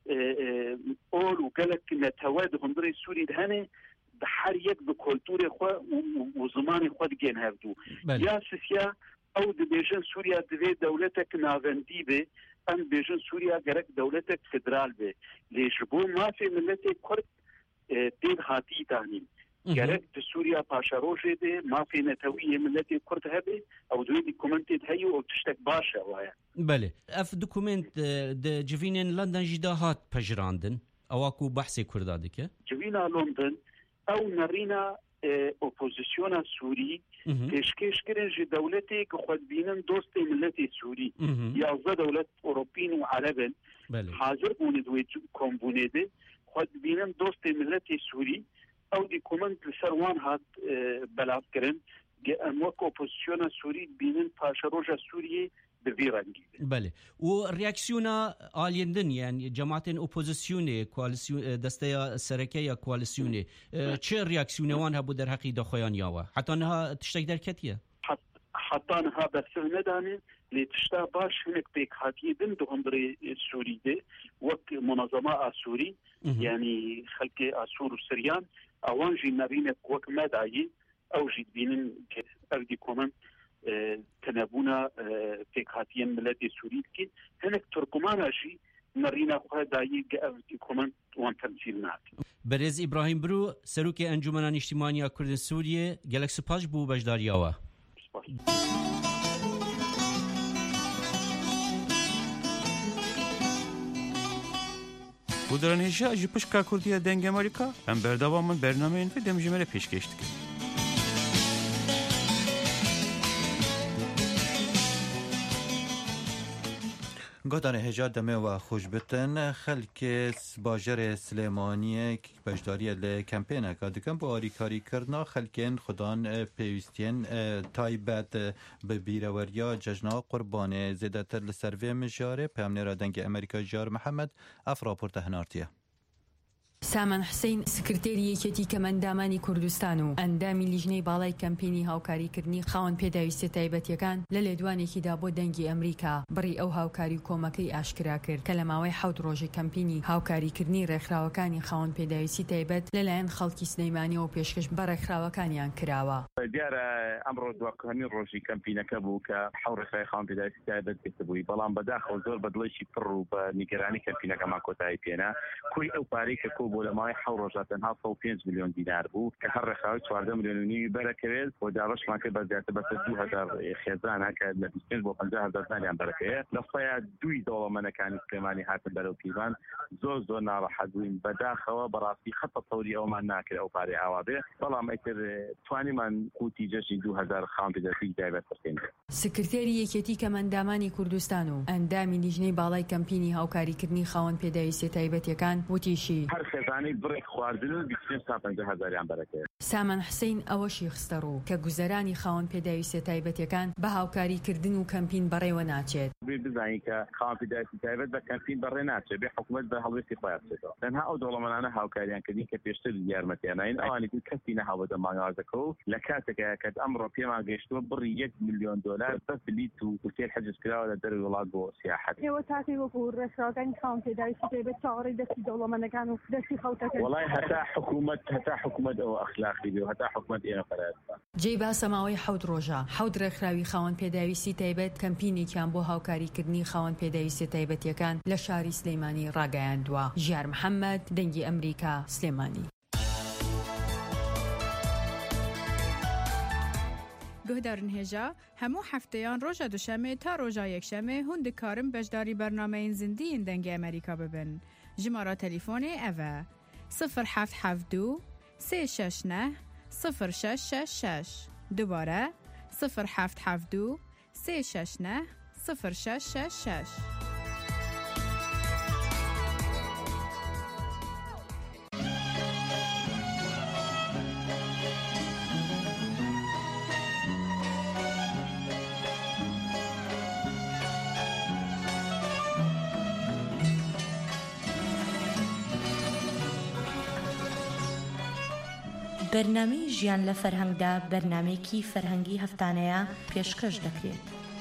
اول وقلق نتواد هندري سوري دهنه بحر يك بكولتور خوا وزمان خوا دجينها بدو يا سيسيا او دبيجن سوريا دبي دولتك نافندي به ام بيجن سوريا جرك دولتك فدرال به ليش بو ما في ملتي كرد دين هاتي تاني جرك سوريا باشاروجي دي ما في نتوية ملتي كرد هبه او دوي دوكومنتي هيو او تشتك باشا وايا بله اف دوكومنت د جوينين لندن جداهات بجراندن او اكو بحثي كردا ديكه جوينا لندن او نرينا اپوزیسیون سوری پیشکش کردن جی دولتی که خود بینن دوست ملت سوری 11 دولت اروپین و عربن حاضر بوند و کم بونده خود بینن دوست ملت سوری او دی کومنت سروان هات بلاف کردن اموک اپوزیسیون سوری بینن پاشروج سوری بفيرانجي بله ورياكسيونا آليندن يعني جماعة اوبوزيسيوني كواليسيون دستيا سركية كواليسيوني چه رياكسيوني وانها بو در حقي دخويان ياوا حتى انها تشتك در كتية حتى انها بسهنة داني لتشتا باش هناك بيك هاتي بندهم بري سوري دي وك منظمة سوري يعني خلق اسور وسريان اوانجي نبينك وك مدعي او جيد بينن اردي كومن تنابونا بيك هاتيين ملاتي سوري كي هناك تركمانا شي نرينا خواه دايي اردي كومن وان تمثيل نات برز ابراهيم برو سروكي انجمنان اجتماعية كردن سوريا گلک سپاس بو بجدارياوا Bu dönemde acı pışka kurdiya denge Amerika. Ben berdavamın bernameyin ve demjimele peş geçtik. گۆدانە هێژا دەمێەوە خۆش بتن خەلکێ باژەرێ سلێمانیە بەشداریە لە کەمپێنەکە دەکەم بۆ ئاریکاریکردنا خەلکێن خوددان پێویستیان تایبەت بە بیرەوەریا جەژنا قوربانێ زێدەتر لە سەرێ مژارێ پامنێرە دەنگی ئەمریکا ژار محەممەد ئەف راپۆرتە هەنارتیە. سامان حسین سکرتێری یەکێتی کەمەندامانی کوردستان و ئەندامی لیژنەی باڵای کەمپینی هاوکاریکردنی خاوەن پێداویستە تایبەتیەکان لە لێدوانێکیدا بۆ دەنگی ئەمریکا بڕی ئەو هاوکاری کۆمەکەی ئاشکرا کرد کە لە ماوەی 7 ڕۆژە کەمپینی هاوکاریکردنی ڕێکخراوەکانی خاوەن پێداویستی تایبەت لەلایەن خەڵکی سلەیمانی و پێشکەش بە ڕێکخراوەکانیان کراوە. دیارە ئەمڕۆ دوکانی ڕۆژی کەمپینەکە بوو کە حوڕێکخراوی خاوەن پێداویستی تایبەت گرتبووی بەڵام بەداخەوە زۆر بەدڵێکی پڕ و بە نیگەرانی کەمپینەکەمان کۆتایی پێنا کوی ئەو پارەی کە بۆ لە ماوەی 7 ڕۆژە تەنها 105 میلیۆن دینار بوو کە هەر ڕێکخراوی 14 میلیۆن بەرەکەوێت بۆ داڕەشمان کرد بە زیاتر بە 2000 خێزانە کە لە 25 بۆ 50000 دیناریان بەرەکەوێت لە سەیە دوی دەوڵەمەندەکانی سلێمانی هاتن بەرەو پیران زۆر ناڕەحەت بووین بەداخەوە بەڕاستی خەتە تەوری ئەومان ناکرد ئەو پارەی ئاوا بێ بەڵام ئەیتر توانیمان قوتی جەژنی 2000 خاوەن پێداویستی تایبەت بکەین. سکرتێری یەکێتی کەمەندامانی کوردستان و ئەندامی لیژنەی باڵای کەمپینی هاوکاریکردنی خاوەن پێداویستی تایبەتیەکان وتیشی هەر خێزانەی بڕێک خواردن و 25,000 بەرەکەوێت. سامان حسین ئەوەشی خستە ڕوو کە گوزەرانی خاوەن پێداویستە تایبەتیەکان بە هاوکاریکردن و کەمپین بەڕێوە ناچێت. بزانین کە خاوەن پێداویستی تایبەت بە کەمپین بەڕێ ناچێت بێ حکوومەت بە هەڵوێستی خۆیان بچێتەوە. تەنها ئەو دەوڵەمەندانە هاوکاریان کردین کە پێشتر یارمەتیانین ئەوانی کەسی نەهاوە دەمانگازەکە و لە کاتێکە کە ئەمڕۆ پێمان گەیشتووە بڕی $1 میلیۆن بەس بلیت و هۆتێل حجز کراوە لە دەروی وڵات بۆ سیاحەت. ئێوە تاکەی وەکو ڕێکخراوەکانی خاوەن پێداویستی تایبەت چاوەڕێی دەستی دەوڵەمەندەکان و دەستی خەڵکەکە وڵای هەتا حکوومەت ئەو ئەخلاقی بێ و هەتا حکوومەت ئێمە فەرەستا. جێی باسە ماوەی 7 ڕۆژە 7 ڕێکخراوی خاوەن پێداویستی تایبەت کەمپینێکیان بۆ هاوکاریکردنی خاوەن پێداویستی تایبەتیەکان لە شاری سلێمانی ڕاگەیاندووە. ژیار محەممەد دەنگی ئەمریکا سلێمانی. گهدارن هێژا هەموو هەفتەیان ڕۆژە دوشەمێ تا ڕۆژە یەکشەمێ هون دikarin بەشداری بەرنامەین زیندیین دەنگی ئەمریکا ببن. ژمارە تەلیفۆنێ ئەڤە 0772 369 0666 دوبارە 0772 369 0666. بەرنامەی ژیان لە فەرهەنگدا بەرنامەیەکی فەرهەنگی هەفتانەیە پێشکەش دەکرێت.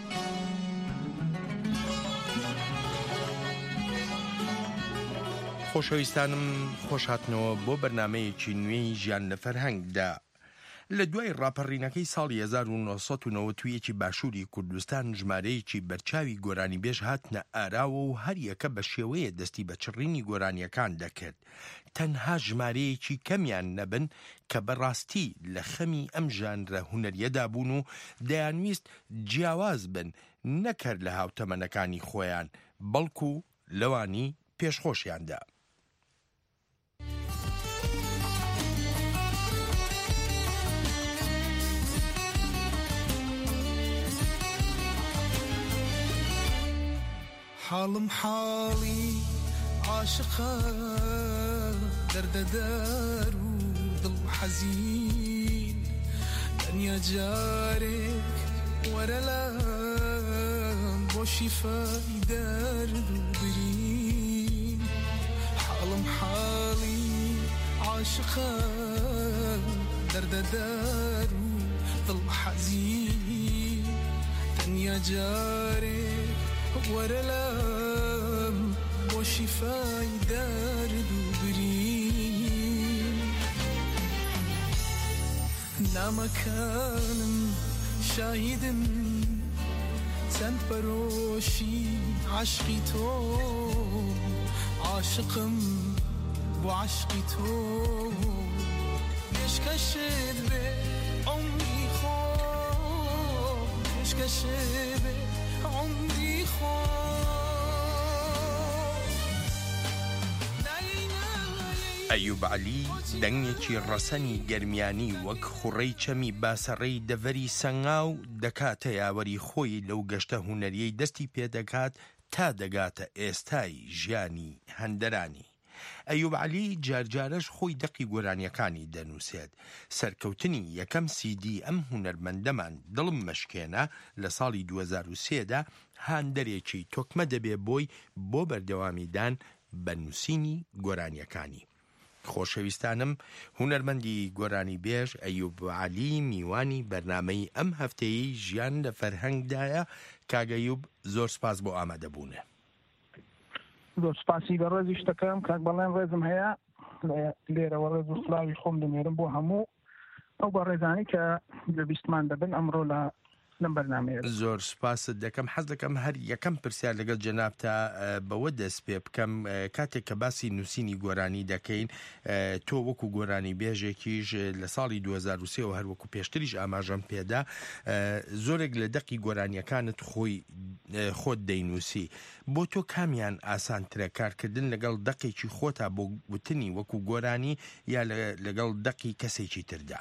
خۆشەویستانم خۆش هاتنەوە بۆ بەرنامەیەکی نوێی ژیان لە فەرهەنگدا. لە دوای ڕاپەڕینەکەی ساڵی 1990 باشووری کوردستان ژمارەیەکی بەرچاوی گۆرانی بێژ هاتنە ئاراوە و هەر یەکە بە شێوەیە دەستی بە چڕینی گۆرانیەکان دەکرد. تەنها ژمارەیەکی کەمیان نەبن کە بەڕاستی لە خەمی ئەم ژانرە هونەریەدا بوون و دەیانویست جیاواز بن نەکرد لە هاوتەمەنەکانی خۆیان بەڵکو لەوانی پێشخۆشیاندا. حالم حاڵی عاشقە دەردەدەر و دڵ حەزین دنیا جارێک وەرە لەم بۆ بۆ شیفای دەرد و برین حاڵم حاڵی عاشقە دەردەدار و دڵ حەزین تەنیا جارێک وەرە لەم بۆ شیفای دەرد و برین نامەکانم شاهیدن چەند بەرۆشی عاشقی تۆ عاشقم بۆ عاشقی تۆ پێشکەشت بێ عمری خۆ پێشکەشت بێ عمری خۆ ئەیوب عەلی دەنگێکی ڕەسەنی گەرمیانی وەک خوڕەی چەمی باسەڕەی دەڤەری سەنگاو دەکاتە یاوەری خۆی لەو گەشتە هونەریەی دەستی پێدەکات تا دەگاتە ئێستای ژیانی هەندەرانی. ئەیوب عەلی جارجارەش خۆی دەقی گۆرانیەکانی دەنووسێت. سەرکەوتنی یەکەم سیدی ئەم هونەرمەندەمان دڵم مەشکێنە لە ساڵی 2003دا هاندەرێکی تۆکمە دەبێ بۆی بۆ بەردەوامیدان بە نووسینی گۆرانیەکانی. خۆشەویستانم، هونەرمەندی گۆرانی بێژ ئەیوب عەلی میوانی بەرنامەی ئەم هەفتەیەی ژیان لە فەرهەنگدایە. کاگەیوب زۆر سپاس بۆ ئامادەبوونە. زۆر سپاسی بە ڕێزی شتەکەم کاک بەڵێن ڕێزم هەیە لێرەوە ڕێز و سڵاوی خۆم دەمێرم بۆ هەموو ئەو بە ڕێزانی کە لە بیستمان دەبن ئەمڕۆ لەم بەرنامەیە. زۆر سپاست دەکەم. حەز دەکەم هەر یەکەم پرسیار لەگەڵ جەنابتە بەوە دەست پێ بکەم کاتێک کە باسی نووسینی گۆرانی دەکەین، تۆ وەکو گۆرانی بێژێکیش لە ساڵی 2003 و هەروەکو پێشتریش ئاماژەم پێدا زۆرێک لە دەقی گۆرانیەکانت خۆت دەینووسی. بۆ تۆ کامیان ئاسانترە کارکردن لەگەڵ دەقێکی خۆتا بۆ گوتنی وەکو گۆرانی یا لەگەڵ دەقی کەسێکی تردا؟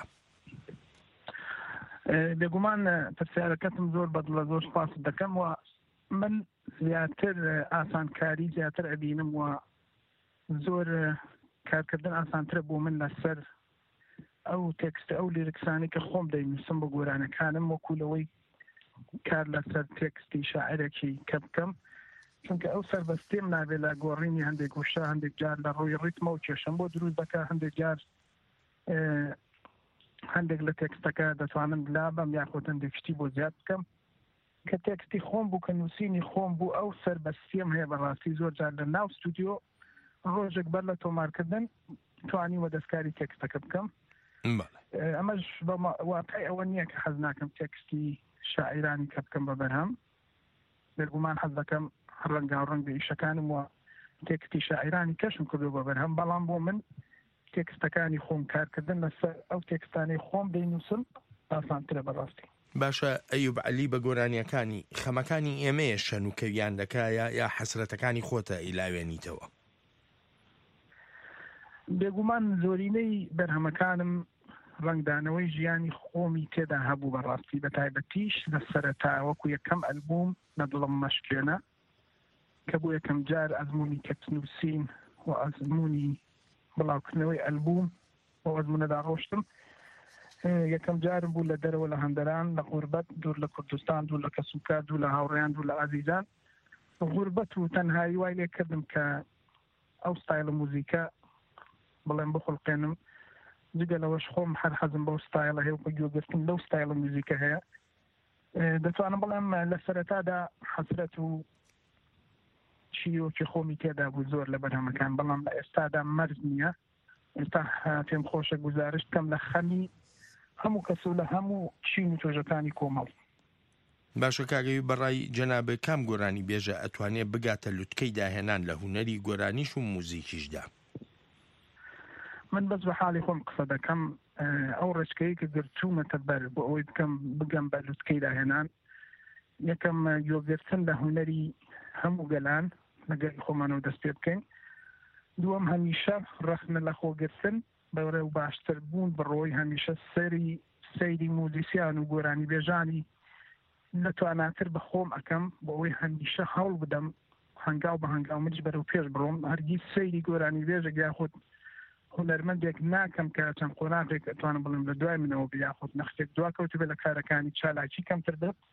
بێگومان پرسیارەکەتم زۆر بەدڵە، زۆر سپاس دەکەم و من زیاتر ئاسانکاری زیاتر ئەبینم و زۆر کارکردن ئاسانترە بۆ من لەسەر ئەو تێکستە ئەو لیرکسانی کە خۆم دەینووسم بە گۆرانەکانم وەکو لەوەی کار لەسەر تێکستی شاعرێکی کە بکەم، چونکە ئەو سەربەستێم نابێت لە گۆڕینی هەندێک وشە هەندێک جار لە ڕۆی ڕیتمە و کێشەم بۆ دروست دەکە، هەندێک جار هەندێک لە تێکستەکە دەتوانم بلا بەم یاخۆت هەندێک شتی بۆ زیاد بکەم کە تێکستی خۆم بوو کە نووسینی خۆم بوو ئەو سەربەستیم هەیە بەڕاستی زۆر جار لە ناو ستودیۆ ڕۆژێک بەر لە تۆمارکردن توانیوە دەستکاری تێکستەکە بکەم. ئەمەش واقعی ئەوە نییە کە حەز ناکەم تێکستی شاعیرانی کە بکەم بە بەرهەم، بێگومان حەز دەکەم ڕەنگاوڕەنگ بە ئیشەکانم و تێکستی شاعیرانی کەشم کردو بە بەرهەم، بەڵام بۆ من تێکستەکانی خۆم کارکردن لەسەر ئەو تێکستانی خۆم دەینووسم ئاسانترە بەڕاستی. باشە ئەیوب عەلی بە گۆرانیەکانی خەمەکانی ئێمەیە شەنوکەویان دەکایە یا حەسرەتەکانی خۆتە ئیلاوێنیتەوە؟ بێگومان زۆرینەی بەرهەمەکانم ڕنگدانەوەی ژیانی خۆمی تێدا هەبوو بەڕاستی، بە تایبەتیش لە سەرەتا وەکو یەکەم ئەلبوم لە دڵم مەشکێنە کە بۆ یەکەم جار ئەزموونی تێکستنووسین و ئەزموونی بڵاوکردنەوەی ئەلبوم بۆ ئەزمونەدا ڕۆشتم. یەکەم جارم بوو لە دەرەوە لە هەندەران لە غوربەت، دوور لە کوردستان، دوور لە کەسوکار، دوور لە هاوڕێیان، دوور لە ئازیزان. غوربەت و تەنهایی وای لێ کردم کە ئەو ستایلە موزیکە بڵێم بخڵقێنم، جگە لەوەش خۆم هەر حەزم بەو ستایلە هەیە و بە گوێگرتن لەو ستایلە موزیکە هەیە. دەتوانم بڵێم لە سەرەتادا حەسرەت و چیرۆکی خۆمی تێدا بوو زۆر لە بەرهەمەکان، بەڵام لە ئێستادا مەرج نییە. ئێستا پێم خۆشە گوزارش بکەم لە خەمی هەموو کەس و لە هەموو چین و تۆژەکانی کۆمەڵ. باشە کاگەی بەڕای جەنابێ کام گۆرانی بێژە ئەتوانێت بگاتە لوتکەی داهێنان لە هونەری گۆرانیش و موزیکیشدا؟ من بەس بە حاڵی خۆم قسە دەکەم، ئەو ڕێچکەی کە گرچوومەتە بەر بۆ ئەوەی بگەم بە لوتکەی داهێنان، یەکەم یۆگرتن لە هونەری هەموو گەلان لەگەڵ خۆمانەوە دەست پێ بکەین، دووەم هەمیشە ڕەخنە لە خۆگرتن بەورە و باشتر بوون بڕۆی هەمیشە سەیری موزیسیان و گۆرانی بێژانی نەتواناتر بە خۆم ئەەکەم بۆ ئەوەی هەمیشە هەوڵ بدەم هەنگاو بە هەنگاو منیش بەرەو پێش بڕۆم، هەرگیز سەیری گۆرانی بێژێک یاخود هونەرمەندێک ناکەم کە چەند قۆناغێک ئەتوانم بڵێم لە دوای منەوە یاخود نەختێک دواکەوتو بێت لە کارەکانی چالاکی کەمتر بێت،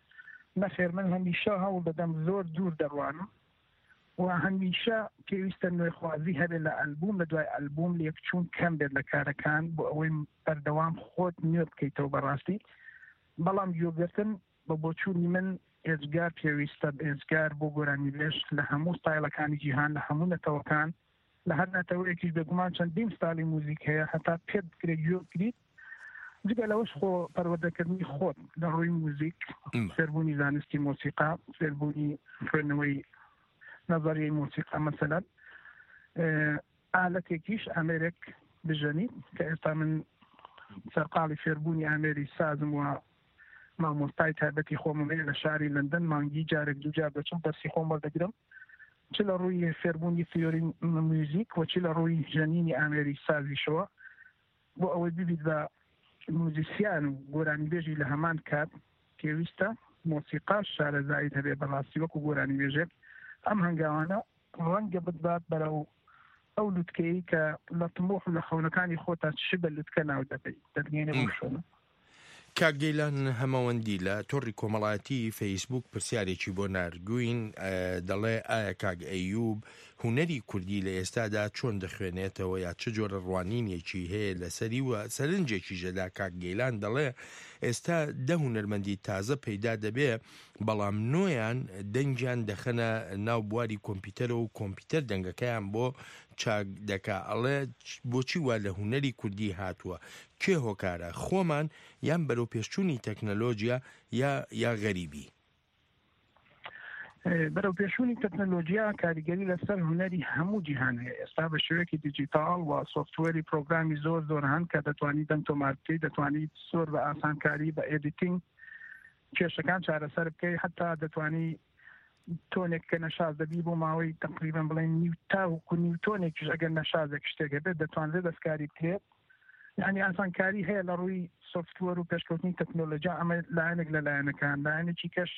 نەخێر من هەمیشە هەوڵ دەدەم زۆر دوور دەڕوانم و هەمیشە پێویستە نوێخوازی هەبێ لە ئەلبوم لە دوای ئەلبوم لێکچوون کەم بێت لە کارەکان بۆ ئەوەی بەردەوام خۆت نوێ بکەیتەوە بەڕاستی. بەڵام گوێگرتن بە بۆچوونی من ئێجگار پێویستە ئێجگار بۆ گۆرانیبێژ لە هەموو ستایلەکانی جیهان لە هەموو نەتەوەکان لە هەر نەتەوەیەکیش بێگومان چەندین ستایلی موزیک هەیە هەتا پێت بکرێت گوێ بکریت. جگە لەوەش خۆ پەروەردەکردنی خۆت لە ڕووی موزیک، فێربوونی زانستی مۆسیقا، فێربوونی خوێندنەوەی نظریەی مۆسیقا مەسەلەن ئالەتێکیش ئامێرێک بژەنیت کە ئێستا من سەرقاڵی فێربوونی ئامێری سازم و مامۆستای تایبەتی خۆمم هەیە لە شاری لەندەن مانگی جارێک دووجار دەچم دەرسی خۆم وەردەگرم چ لە ڕووی فێربوونی تیۆری موزیک و چ لە ڕووی ژەنینی ئامێری سازیشەوە بۆ ئەوەی ببیت بە موزیسیان و گۆرانیبێژی لە هەمان کات پێویستە مۆسیقاش شارەزایت هەبێ بەڕاستی وەکو گۆرانیبێژێک ئەم هەنگاوانە ڕەنگە بتبات بەرەو ئەو لوتکەی کە لە تمۆح و لە خەونەکانی خۆتا چ بە لوتکە ناو دەبێت بۆ شۆنە. کاک گەیلان هەمەوەندی لە تۆڕی کۆمەڵایەتی فەیسبوک پرسیارێکی بۆ ناردگوین دەڵێ ئایا کاک ئەیوب هونەری کوردی لە ئێستادا چۆن دەخوێنێتەوە یا چ جۆرە ڕوانینێکی هەیە لەسەری وە سەرنجێکی ژەدا. کاک گەیلان دەڵێ ئێستا دە هونەرمەندی تازە پەیدا دەبێ بەڵام نۆیان دەنگیان دەخەنە ناو بواری کۆمپیوتەرە و کۆمپیوتەر دەنگەکەیان بۆ چاک دەکا. ئەڵێ بۆچی وا لە هونەری کوردی هاتووە؟ کێ هۆکارە خۆمان یان بەرەو پێشچوونی تەکنەلۆژیا یا غەریبی؟ بەرەو پێشوونی تەکنەلۆژیا کاریگەری لەسەر هونەری هەموو جیهان هەیە. ئێستا بە شێوەیەکی دیجیتال و سۆفتوەری پرۆگرامی زۆر زۆر هەن کە دەتوانیت دەمتۆمارکەی، دەتوانیت زۆر بە ئاسانکاری بە ئێدیتینگ کێشەکان چارەسەر بکەی، حتا دەتوانی تۆنێک کە نەشاز دەبی بۆ ماوەی تقریبا بڵێن تاوکو نیوتۆنێکیش ئەگەر نەشازێک شتێک بێت دەتوانرێت دەستکاری بکرێت. یعنی ئاسانکاری هەیە لە ڕووی سۆفتوەر و پێشکەوتنی تەکنۆلۆژیا. ئەمە لایەنێک لە لایەنەکان لایەنێکی کەش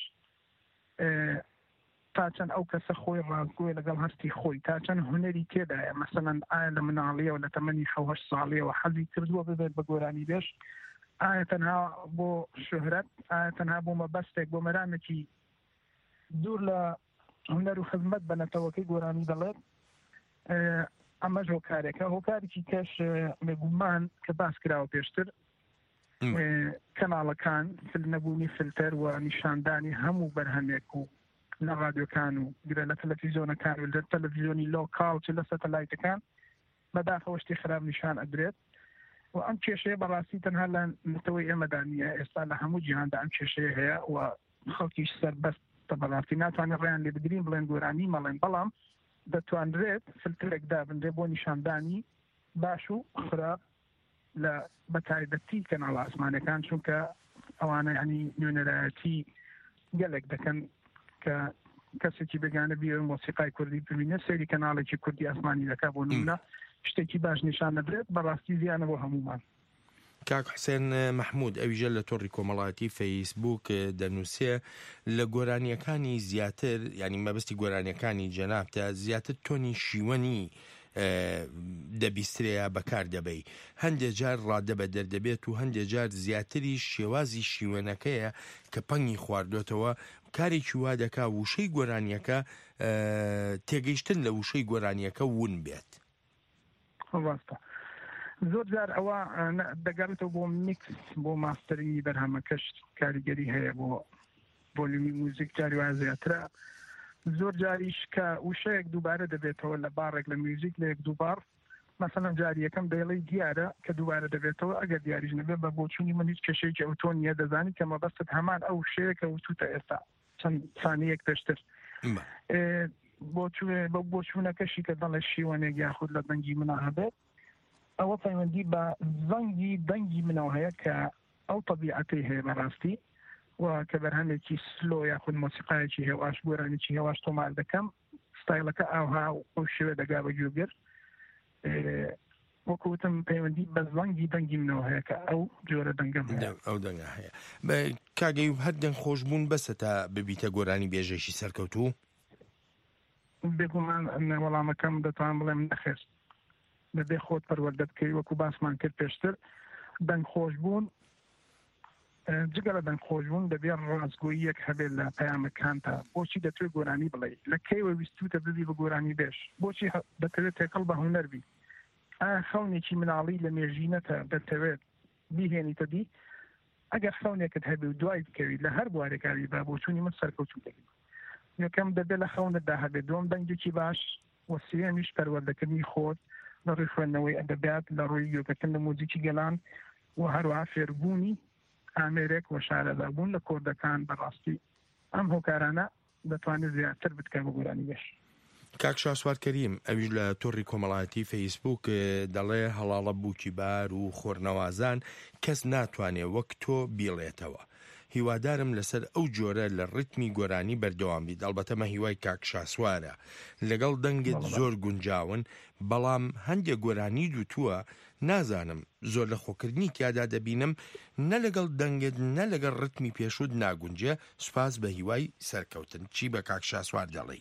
تا چەند ئەو کەسە خۆی ڕازگۆی لەگەڵ هەستی خۆی تا چەند هونەری تێدایە مەسەلەن ئایا لە مناڵیەوە لە تەمەنی 7 ساڵیەوە حەزی کردووە ببێت بە گۆرانیبێژ، ئایا تەنها بۆ شۆهرەت، ئایا تەنها بۆ مەبەستێک بۆ مەرامێکی دوور لە هونەر و خزمەت بەنەتەوەکەی گۆرانی دەڵێت. ئەمەش هۆکارێکە. هۆکارێکی کەش بێگومان کە باس کراوە پێشتر کەناڵەکان نەبوونی فلتەر و نیشاندانی هەموو بەرهەمێک و لە رادیۆکان و گرە لە تەلەڤیزۆنەکان و لە تەلەڤیزۆنی لۆکاڵ چ لە سەتەلایتەکان بەداخەوە شتی خراپ نیشان ئەدرێت و ئەم کێشەیە بەڕاستی تەنها لە نەتەوەی ئێمەدا نیە. ئێستا لە هەموو جیهاندا ئەم کێشەیە هەیە و خەڵکیش سەربەستە بەڕاستی ناتوانێت ڕێیان لێ بگرین بڵێن گۆرانی مەڵێن، بەڵام دەتوانرێت فلترێک دابنرێ بۆ نیشاندانی باش و خراپ لە بەتایبەتی کەناڵ ئاسمانەکان، چونکە ئەوانە ینی نوێنەرایەتی گەلێک دەکەن کە کەسێکی بەگانە بێ مۆسیقای کوردی ببینێت سەیری کەناڵێکی کوردی ئاسمانی دەکا بۆ نمونە شتێکی باش نیشان نەدرێت بەڕاستی زیانە بۆ هەمومان. کاک حسێن مەحموود ئەویژە لە تۆڕی کۆمەڵایەتی فەیسبوک دەنووسێ لە گۆرانیەکانی زیاتر ینی مەبەستی گۆرانیەکانی جەنابتە زیاتر تۆنی شیوەنی دەبیسترەیە بەکار دەبەی، هەندێک جار ڕادە بە دەردەبێت و هەندێک جار زیاتری شێوازی شیوەنەکەیە کە پەنگی خواردوێتەوە کارێکی وا دەکا وشەی گۆرانیەکە تێگەیشتن لە وشەی گۆرانیەکە ون بێت. زۆر جار ئەوە دەگەڕێتەوە بۆ میکس بۆ ماستەرینی بەرهەمەکەش کاریگەری هەیە بۆ ڤۆلیومی موزیک جاری وایە زیاترە. زۆر جاریش کە وشەیەک دووبارە دەبێتەوە لە باڕێک لە میوزیک لە یەک دووبار مەسەڵەن جاری یەکەم دەیڵی دیارە کە دووبارە دەبێتەوە ئەگەر دیاریش نەبێت بە بۆچوونی من هیچ کێشەیەکی ئەو تۆ نیە دەزانی کە مەبەستت هەمان ئەو شەیەکە وتوتە ئێستا چەند ثانیەک پێشتر بۆچوونەکەشی کە دەڵێ شیوەنێک یاخود لە دەنگی منە هەبێت ئەوە پەیوەندی بە زەنگی دەنگی منەوە هەیە کە ئەو تەبیعەتەی هەیە بەڕاستی و کە بەرهەمێکی سلۆ یاخود مۆسیقایەکی هێواش گۆرانێکی هێواش تۆمار دەکەم ستایلەکە ئاوها ئەو شێوە دەگا بە گوێگر وەکوتم پەیوەندی بە زەنگی دەنگی منەوە هەیە کە ئەو جۆرە دەنگەم ئەو دەنگە هەیە. بە کاگەی هەر دەنگ خۆشبوون بەسە تا ببیتە گۆرانی بێژێکی سەرکەوتوو؟ بێگومان وەڵامەکەم دەتوان بڵێم نەخێر بەبێ خۆت پەروەردە بکەی وەکو باسمان کرد پێشتر دەنگ خۆشبوون جگەرە دەنگخۆشبوون دەبێت ڕاستگۆییەک هەبێت لە پەیامەکانتە بۆچی دەتوێت گۆرانی بڵێ لە کەیوە ویستوتە ببی بە گۆرانی بێش بۆچی دەتەوێت تێکەڵ بە هونەر بی ئایا خەونێکی مناڵی لە مێژینەتە دەتەوێت بیهێنیتە دی ئەگەر خەونێکت هەبێ و دوای بکەویت لە هەر بوارێکاوی با بۆچوونی من سەرکەوتوو دەبێت یەکەم دەبێت لە خەونتدا هەبێت دوم دەنگێکی باش و سێمیش پەروەردەکردنی خۆت لە ڕووی خوێندنەوەی ئەدەبیات لە ڕووی یۆگەکردن لە موزیکی گەلان و هەروەها فێربوونی ئامێرێک و شارەزابوون لە کۆردەکان بەڕاستی ئەم هۆکارانە دەتوانێت زیاتر بتکە بە گۆرانی بێش. کاک شاسوار کەریم ئەویش لە تۆڕی کۆمەڵایەتی فەیسبوک دەڵێ هەڵاڵە بووکی بار و خۆرنەوازان کەس ناتوانێت وەک تۆ بیڵێتەوە. هیوادارم لەسەر ئەو جۆرە لە ڕیتمی گۆرانی بەردەوام بیت. ئەڵبەتەمە هیوای کاک شاسوارە لەگەڵ دەنگت زۆر گونجاون بەڵام هەندێک گۆرانی دووتووە نازانم زۆر لە خۆکردنی تیادا دەبینم نە لەگەڵ دەنگت نە لەگەڵ ڕیتمی پێشود ناگونجێ. سوپاس بە هیوای سەرکەوتن. چی بە کاک شاسوار دەڵێ؟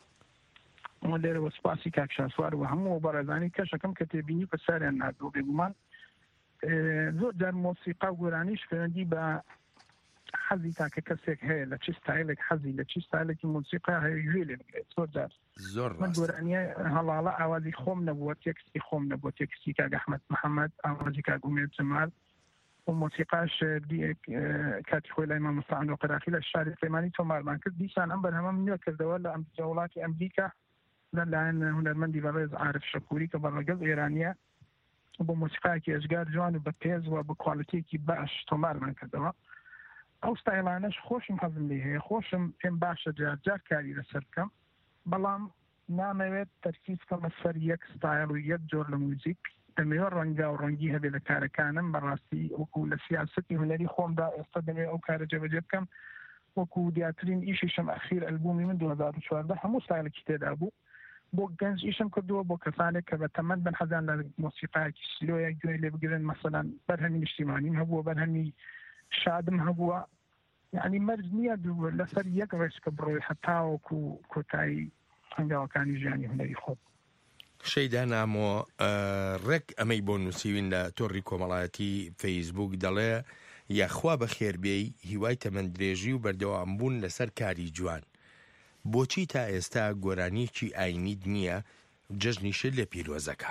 لێرەوە سپاسی کاک شاسوار و هەموو بەڕێزانی کەشەکەم کە تێبینی بە ساریان نردوو بێگومان زۆر جار مۆسیقا و گۆرانیش فێرەندی بە حەزی تاکە کەسێک هەیە لە چ ستایلێک حەزی لە چ ستایلێکی مۆسیقا هەیە گوێ لێ بکرێت. زۆر جار من گۆرانیە هەڵاڵە ئاوازی خۆم نەبووە تێکستی خۆم نەبووە تێکستی کاک ئەحمەد محەممەد ئاوازی کاک ئومێد جەمال و مۆسیقاش کاتی خۆی لای مامۆستا ئەنوەر قەراقی لە شاری سلێمانی تۆمارمان کرد. دیسان ئەم بەرهەمە نوێ کردەوە لە وڵاتی ئەمریکا لەلایەن هونەرمەندی بەڕێز عارف شەکووری کە بەڕێگەڵ ئێرانیە بۆ مۆسیقایەکی ئەژگار جوان و بە پێز و بە کواڵیتێکی باش تۆمارمان کردەوە. ئەو ستایلانەش خۆشم حەزم لێ هەیە خۆشم پێم باشە جار کاری لەسەر بکەم بەڵام نامەوێت تەرکیز بکەمە سەر یەک ستایل و یەک جۆر لە موزیک دەمەوێت ڕەنگا و ڕەنگی هەبێت لە کارەکانم بەڕاستی وەکو لە سیاسەتی هونەری خۆمدا ئێستا دەمەوێت ئەو کارە جێبەجێ بکەم وەکو دیاترین ئیشیشم ئەخیر ئەلبومی من 2014 هەموو ستایلێکی تێدا بوو بۆ گەنج ئیشم کردووە بۆ کەسانێک کە بە تەمەند بن حەزان لە مۆسیقایەکی سلۆیەک گوێ لێ بگرن مەسەلەن بەرهەمی نیشتیمانیم هەبووە بەرهەمی شادم هەبووە یعنی مەرج نییە لەسەر یەک ڕێچکە بڕۆی هەتاوەکو کۆتایی هەنگاوەکانی ژیانی هونەری خۆت. شەیدا نامۆ ڕێک ئەمەی بۆ نووسیوین لە تۆڕی کۆمەڵایەتی فەیسبوک دەڵێ یاخوا بە خێربێی هیوای تەمەندرێژی و بەردەوامبوون لەسەر کاری جوان. بۆچی تا ئێستا گۆرانیکی ئاینید نییە جەژنیشت لە پیرۆزەکە؟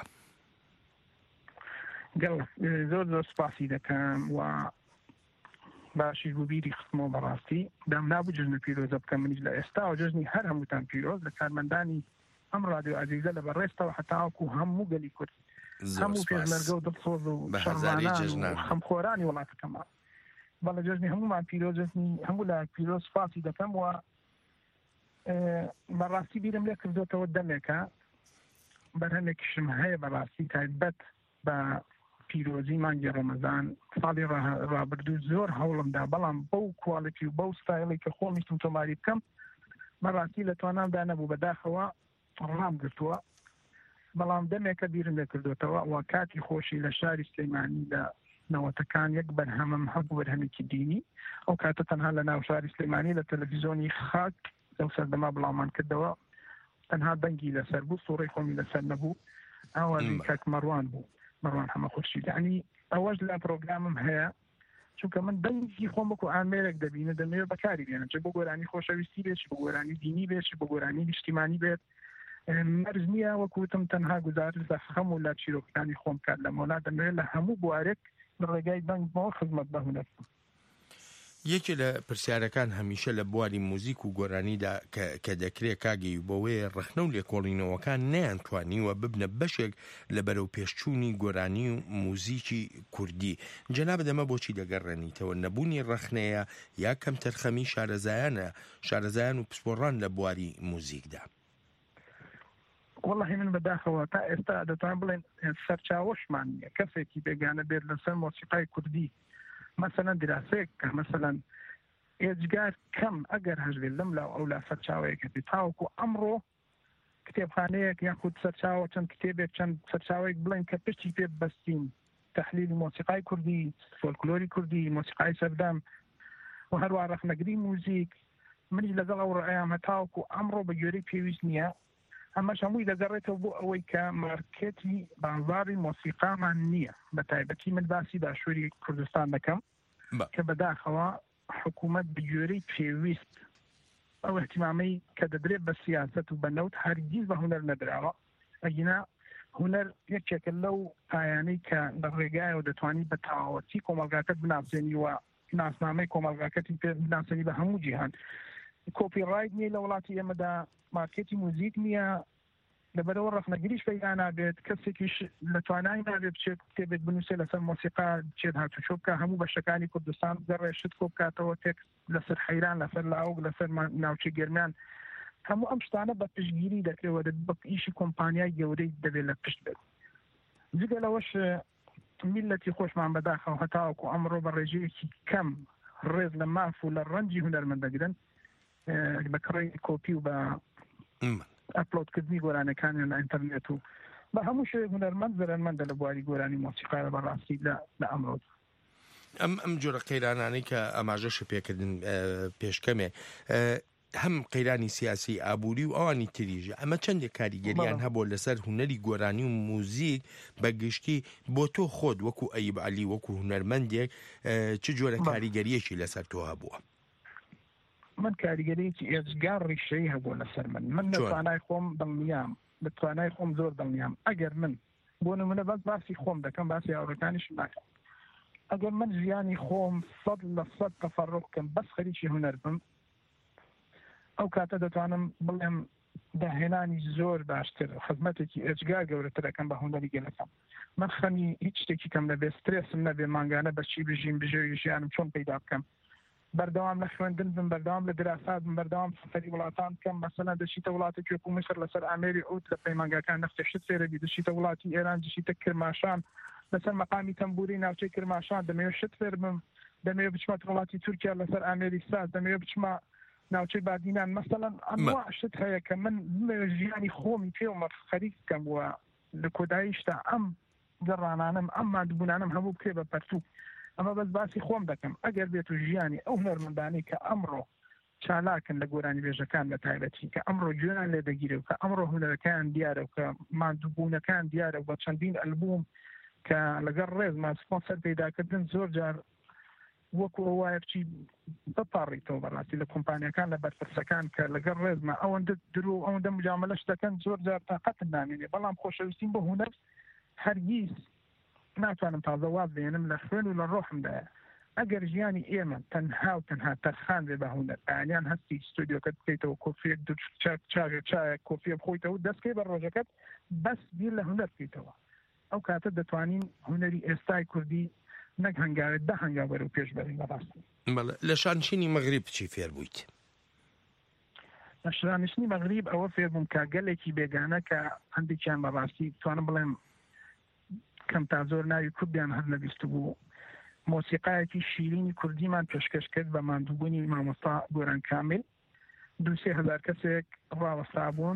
زۆر زۆر سپاسی دەکەم و باشی بوو بیری خستمەوە بەڕاستی دام نابوو جژنە پیرۆزە بکەم منیش لە ئێستا و جژنی هەر هەمووتان پیرۆز لە کارمەندانی ئەم رادیۆ ئازیزە لە بەڕێستەوە حتاوەکو هەموو گەلی کورد هەموو پێشمەرگە و دڵسۆز و شەڕوانان و خەمخۆرانی وڵاتەکەمان بەڵە جژنی هەموومان پیرۆز هەموو لە پیرۆز سپاسی دەکەم و بەڕاستی بیرم لێ کردوتەوە دەمێکە بەرهەمێکیشم هەیە بەڕاستی تایبەت بە پیرۆزی مانگی ڕەمەزان ساڵی ڕابردوو زۆر هەوڵمدا بەڵام بەو کواڵیتی و بەو ستایلی کە خۆمیشتم تۆماری بکەم بەڕاستی لە توانامدا نەبوو بەداخەوە ڕام گرتووە بەڵام دەمێکە بیرم لێ کردوتەوە و کاتی خۆشی لە شاری سلێمانی لە نەوەتەکان یەک بەرهەمم هەبوو بەرهەمێکی دینی ئەو کاتە تەنها لە ناو شاری سلێمانی لە تەلەڤیزۆنی خاک لەو سەردەما بڵاومان کردەوە تەنها بەنگی لەسەر بوو سوڕەی خۆمی لەسەر نەبوو ئاوازی کاک مەڕوان بوو مەڕوان هەمە خورشید یعنی ئەوەش لە پرۆگرامم هەیە چونکە من بەنگی خۆم وەکو ئامێرێک دەبینە دەمەوێت بەکاری بێنم چ بۆ گۆرانی خۆشەویستی بێت بۆ گۆرانی دینی بێت بۆ گۆرانی نیشتیمانی بێت مەرج نییە وەکوتم تەنها گوزارش لە هەموو لە چیرۆکەکانی خۆم کات لە مۆلا دەمەوێت لە هەموو بوارێک لە ڕێگای بەنگمەوە خزمەت بە هونەر یەکێ لە پرسیارەکان هەمیشە لە بواری موزیک و گۆرانیدا کە دەکرێت کاگەی بۆوەیە ڕخنە و لێکۆڵینەوەکان نەیانتوانیوە ببنە بەشێک لە بەرەو پێشچوونی گۆرانی و موزیکی کوردی. جەناب دەمە بۆچی دەگەڕێنیتەوە نەبوونی ڕخنەیە یا کەم تەرخەمی شارەزایان و پسپۆڕان لە بواری موزیکدا؟ والله من بەداخەوە تا ئێستا دەتوان بڵێن سەرچاوەشمان نییە کەسێکی بێگانە بێت لەسەر مۆسیقای کوردی مثلا دراسەیەک کە مثلا ئێجگار کەم ئەگەر هەژبێت لەم لاو ئەو لا سەرچاوەیەکەتی تاوەکو ئەمڕۆ کتێبخانەیەک یاخود سەرچاوە چەند کتێبێک چەند سەرچاوەیەک بڵێن کە پشتی پێ بەستین تەحلیلی مۆسیقای کوردی فۆلکلۆری کوردی مۆسیقای سەردەم و هەروە ڕەخنەگری موزیک منی لەگەڵ ئەو ڕائەیەم هەتاوەکو ئەمڕۆ بە گوێرەی پێویست نییە ئەمەش هەمووی دەگەڕێتەوە بۆ ئەوەی کە مارکێتی بازاری مۆسیقامان نییە بە تایبەتی من باسی باشووری کوردستان دەکەم کە بەداخەوە حکوومەت بگوێرەی پێویست ئەو احتیمامی کە دەدرێت بە سیاست و بە نەوت هەرگیز بە هونەر نەدراوە ئەگینا هونەر یەکێکە لەو پایانەی کە لە ڕێگایەوە دەتوانانی بە تەواوەتی کۆمەلگاکەت بناسێنی و ناسنامەی کۆمەلگاکەتی پێ بناسێنی بە هەموو جیهان کۆپیڕایت نییە لە وڵاتی ئێمەدا مارکێتی موزیک نییە لەبەرەوە ڕەفنەگریش پەیدا نابێت کەسێکیش لە توانای نابێت بچێت کتێبێت بنووسێت لەسەر مۆسیقا بچێت هاتوچۆ بکە هەموو بەشەکانی کوردستان گەڕێشت کۆ بکاتەوە تێک لەسەر حەیران لەسەر لاوگ لەسەر ناوچەی گەرمیان هەموو ئەم شتانە بە پشتگیری دەکرێتەوە بە ئیشی کۆمپانیای گەورەی دەبێت لە پشت بێت جگە لەوەش میلەتی خۆشمان بەداخەوە هەتاوەکو ئەمڕۆ بە ڕێژەیەکی کەم ڕێز لە ماف و لە ڕەنجی هونەرمەند دەگرن بە کڕی کۆپی و بە ئەپلۆدکردنی گۆرانەکانیان لە ئینتەرنێت و بە هەموو شوێ هونەرمەند زەرمەندە لە بواری گۆرانی مۆسیقا بەڕاستی لە ئەمڕۆ ئەم جۆرە قەیرانانەی کە ئەماژەش پێکردن پێشکەمێ هەم قەیرانی سیاسی ئابووری و ئەوانی تریژە ئەمە چەندێک کاریگەریان هەبوو لەسەر هونەری گۆرانی و موزیک بەگشتی بۆ تۆ خۆت وەکو ئەیب عەلی وەکو هونەرمەندێک چ جۆرە کاریگەریەکی لەسەر تۆ هەبووە؟ من کاریگەریەکی ئێجگار ڕیشەی هەبوو لەسەر من لە توانای خۆم دڵنیام لە توانای خۆم زۆر دڵنیام ئەگەر من بۆ نمونە بەس باسی خۆم دەکەم باسی هاوڕێکانیش ناکەم ئەگەر من ژیانی خۆم 100% تەفەڕۆ بکەم بەس خەریکی هونەر بم ئەو کاتە دەتوانم بڵێم داهێنانی زۆر باشتر خزمەتێکی ئێجگار گەورەترەکەم بە هونەری گەلەکەم من خەمی هیچ شتێکی کەم نەبێ سترێسم نەبێ مانگانە بەچی بژیم بژێوی ژیانم چۆن پەیدا بکەم بەردەوام لە خوێندن بم بەردەوام لە دراسات بم بەردەوام سەفەری وڵاتان بکەم مەسەلەن دەچیتە وڵاتی کوێکو میسر لەسەر ئامێری ئەوت لە پەیمانگاکان نەختێشت سێرەبی دەچیتە وڵاتی ئێران دەچیتە کرماشان لەسەر مەقامی تەمبوری ناوچەی کرماشان دەمەوێت شت فێر بم دەمەوێت بچمە وڵاتی تورکیا لەسەر ئامێری ساز دەمەوێت بچمە ناوچەی باردینان مەسەلەن ئەنواع شت هەیە کە من ژیانی خۆمی پێومە خەریک بکەم و لە کۆداییشتا ئەم گەڕانانم ئەم مادبوونانم هەموو بکرێ بە پەرتوو ئەمە بەس باسی خۆم دەکەم ئەگەر بێت و ژیانی ئەو هونەرمەندانەی کە ئەمڕۆ چالاکن لە گۆرانی بێژەکان لە تایبەتی کە ئەمڕۆ گوێیان لێ دەگیرێ و کە ئەمڕۆ هونەرەکان دیارە و کە مادووبوونەکان دیارە و بە چەندین ئەلبوم کە لەگەڵ ڕێزمان سپۆنسەر پەیداکردن زۆر جار وەکو ئەوایە بچی بپاڕیتەوە بەڕاستی لە کۆمپانیەکان لە بەرپرسەکان کە لەگەڵ ڕێزمە ئەوەندە درو ئەوەندە مجاملەش دەکەن زۆر جار تاقەتم نامێنێ بەڵام خۆشەویستیم بە هونەر هەرگیز ناتوانم تازە واز بێنم لە خوێن و لە ڕۆحمدایە ئەگەر ژیانی ئێمە تەنها و تەنها تەرخان بێ بە هونەر ئەیان هەستی ستودیۆکەت بکەیتەوە کۆفیەک چاوێک کۆفیە بخۆیتەوە دەستکەی بە ڕۆژەکەت بەس بیر لە هونەر بکەیتەوە ئەو کاتە دەتوانین هونەری ئێستای کوردی نەک هەنگاوێت دە هەنگاو بەرەو پێش بەرین بەڕاستی لە شانشینی مەغریب چی فێر بوویت؟ لە شانشینی مەغریب ئەوە فێر بووم کە گەلێکی بێگانە کە هەندێکیان بەڕاستی توانم بڵێم کەم تا زۆر ناوی کوردیان هەر نەبیست بوو مۆسیقایەکی شیرینی کوردیمان پێشکەش کرد بە ماندووبوونی مامۆستا گۆران کامل 2,000 کەسێک ڕاوەستا بوون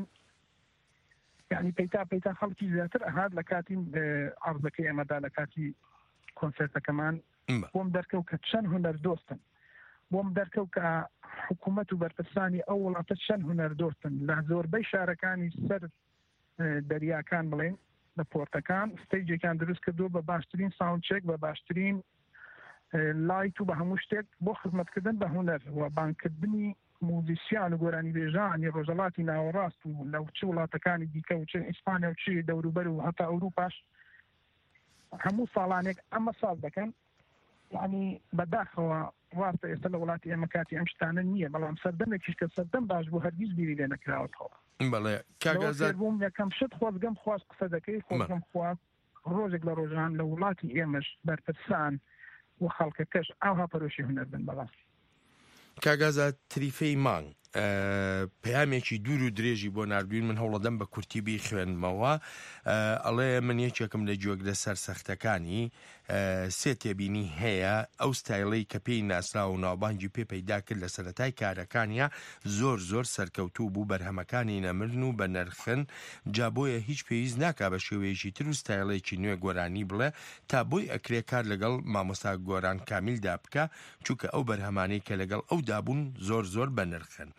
یعنی پەیتا خەڵکی زیاتر ئەهات لە کاتی عەرزەکەی ئێمەدا لە کاتی کۆنسێرتەکەمان بۆم دەرکەوت کە چەند هونەر دۆستن بۆم دەرکەوت کە حکوومەت و بەرپرسانی ئەو وڵاتە چەند هونەر دۆستن لە زۆربەی شارەکانی سەر دەریاکان بڵێن لە پۆرتەکان ستەیجێکیان دروست کردو بە باشترین ساوندچێک بە باشترین لایت و بە هەموو شتێک بۆ خزمەتکردن بە هونەر و بانکردنی موزیسیان و گۆرانی بێژانی ڕۆژەڵاتی ناوەڕاست و لەو چ وڵاتەکانی دیکە و چ ئیسپانیا و چی دەوروبەر و هەتا ئەوروپاش هەموو ساڵانێک ئەمە ساز دەکەن یعنی بەداخەوە ڕاستە ئێستا لە وڵاتی ئێمە کاتی ئەم شتانە نییە بەڵام سەردەمێکیش کە سەردەم باش بوو هەرگیز بیری لێ نەکراوەتەوە بەڵێ کاگازات بووم یەکەم شت خۆزگەم خواست قسە دەکەی خۆزگەم خواست ڕۆژێک لە ڕۆژان لە وڵاتی ئێمەش بەرپرسان و خەڵکەکەش ئاوها پەرۆشی هونەر بن بەڕاستی کاگازات تریفەی مانگ پەیامێکی دوور و درێژی بۆ نردوین من هەوڵەدەم بە کورتی بی خوێنمەوە ئەڵێ من یەکێکم لە جۆگرە سەرسەختەکانی سێ تێبینی هەیە ئەو ستایلەی کە پێی ناسرا و ناوبانگی پێ پەیدا کرد لە سەرەتای کارەکانیە زۆر سەرکەوتوو بوو بەرهەمەکانی نەمرن و بە نرخن جا بۆیە هیچ پێویست ناکا بە شێوەیەکی تر و ستایلێکی نوێ گۆرانی بڵێ تا بۆی ئەکرێ کار لەگەڵ مامۆستا گۆران کامیلدا بکە چونکە ئەو بەرهەمانەی کە لەگەڵ ئەو دابوون زۆر بە نرخن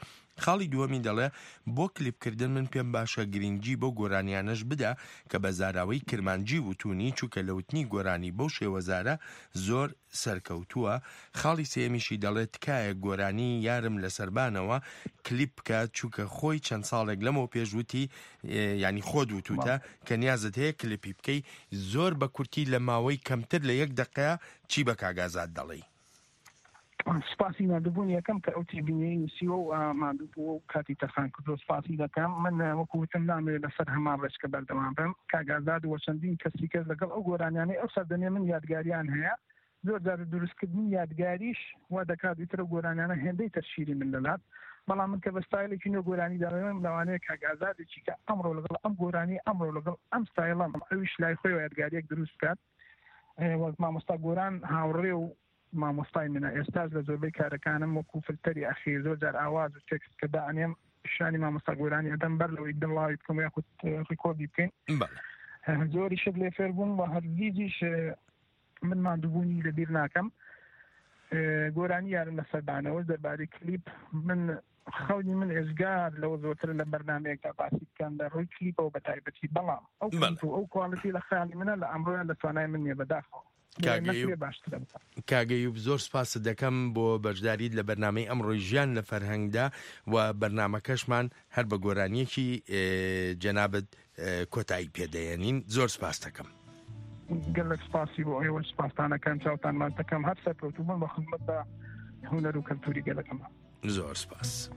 خاڵی دووەمی دەڵێ بۆ کلیپکردن من پێم باشە گرنگی بۆ گۆرانیانەش بدە کە بە زاراوەی کرمانجی وتونی چووکە لەوتنی گۆرانی بەو شێوەزارە زۆر سەرکەوتووە. خاڵی سێمیشی دەڵێت تکایە گۆرانی یارم لە سەربانەوە کلیپ بکات چووکە خۆی چەند ساڵێک لەمەوە پێشوتی ینی خۆت وتوتە کە نیازت هەیە کلیپی بکەی زۆر بە کورتی لە ماوەی کەمتر لە 1 دقیقە چی بە کاگازات دەڵێ؟ سپاسی مادوبوون یەکەم کە ئەو تێبینیەی نووسیوە و مادووبووە و کاتی تەخان کردو سپاسی دەکەم. من وەکوتم نامەوێت لەسەر هەمان ڕێچکە بەردەوام بم. کاگازات و چەندین کەسی کەس لەگەڵ ئەو گۆرانیانەی ئەو سەردەمێ من یادگاریان هەیە زۆر جار دروستکردنی یادگاریش وا دەکات ئیتر گۆرانیانە هێندەی تەرشیری من دەدات. بەڵام من کە بە ستایلێکی نوێ گۆرانی دەڵێم لەوانەیە کاگازاتێکی کە ئەمڕۆ لەگەڵ ئەم گۆرانی ئەمڕۆ لەگەڵ ئەم ستایڵەم ئەویش لای خۆی یادگاریەک دروست بکات. وەک مامۆستا گۆران هاوڕێ و مامۆستای منە ئێستاش لە زۆربەی کارەکانم وەکو فلتەری ئەخیر زۆر جار ئاواز و تێکست کە دائنێم شانی مامۆستا گۆرانی ئەدەم بەر لەوەی دڵاوی بکەم یاخود ڕیکۆردی بکەین. زۆری شت لێ فێر بوون و هەرگیزیش من ماندووبوونی لەبیر ناکەم. گۆرانی یارم لە سەردانەوە دەربارەی کلیپ من خەونی من ئێزگار لەوە زۆرتر لە بەرنامەیەکدا باسی بکەم لە ڕووی کلیپەوە بە تایبەتی. بەڵام ئەو کواڵیتی لە خەیاڵی منە لە ئەمڕۆیان لە توانای من نییە بەداخەوە. کاگەیوب زۆر سپاس دەکەم بۆ بەشداریت لە بەرنامەی ئەمڕۆی ژیان لە فەرهەنگدا و بەرنامەکەشمان هەر بە گۆرانیەکی جەنابەت کۆتایی پێدەێنین. زۆر سپاس دەکەم. گەلک سپاسی بۆ ئێوە سپاسانەکەم چاوتانمان دەکەم هەر سەرکەوتووبوون بە خزمەتدا هونەر و کەلتوری گەلەکەمە. زۆر سپاس.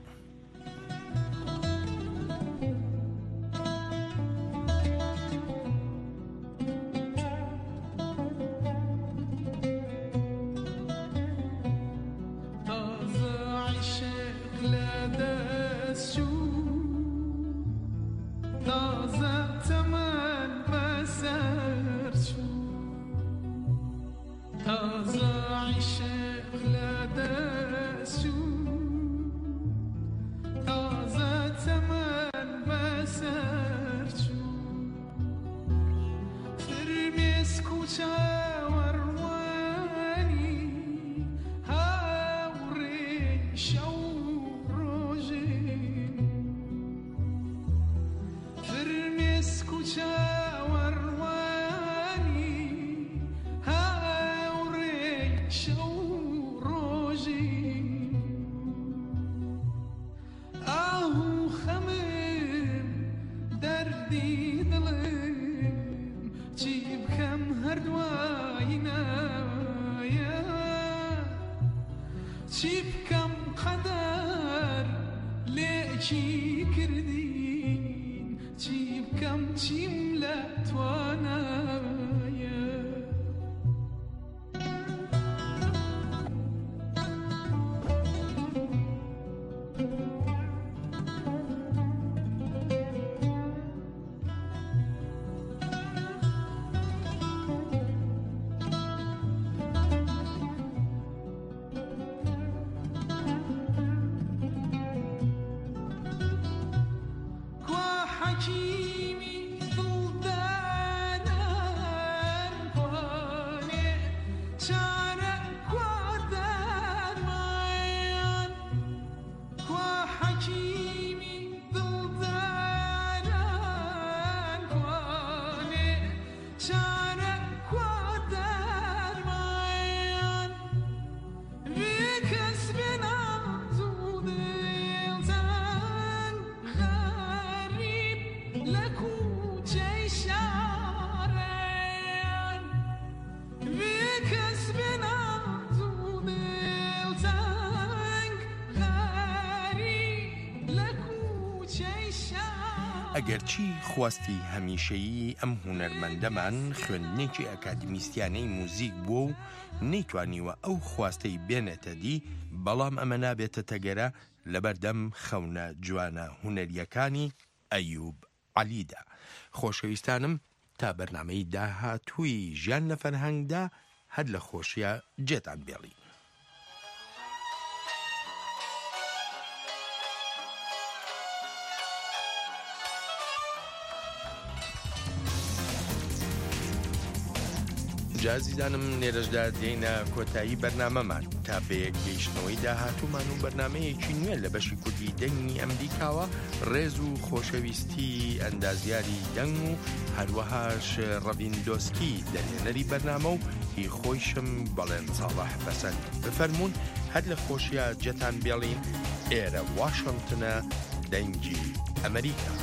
ئەگەرچی خواستی هەمیشەیی ئەم هونەرمەندەمان خوێندنێکی ئەکادمیستیانەی موزیک بووە و نەیتوانیوە ئەو خواستەی بێنێتە دی، بەڵام ئەمە نابێتە تەگەرە لەبەردەم خەونە جوانە هونەریەکانی ئەیوب عەلیدا. خۆشەویستانم تا بەرنامەی داهاتووی ژیان لە فەرهەنگدا هەر لە خۆشیە جێتان بێڵی. جازیدانم نێرەشدا دێنە کۆتایی بەرنامەمان تا بەیەک گەیشتنەوەی داهاتوومان و بەرنمەیەکی نوێ لە بەشی کوردی دەنگی ئەمریکاوە ڕێز و خۆشەویستی ئەندازیاری دەنگ و هەروەهاش ڕەڤیندۆسکی دەرهێنەری بەرنامە و هی خۆیشم بەڵێن ساڵح بەسەند بفەرمونون هەر لە خۆشیە جەتان بێڵین ئێرە واشنگتنە دەنگی ئەمریکا.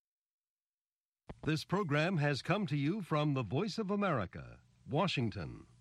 This program has come to you from the Voice of America, Washington.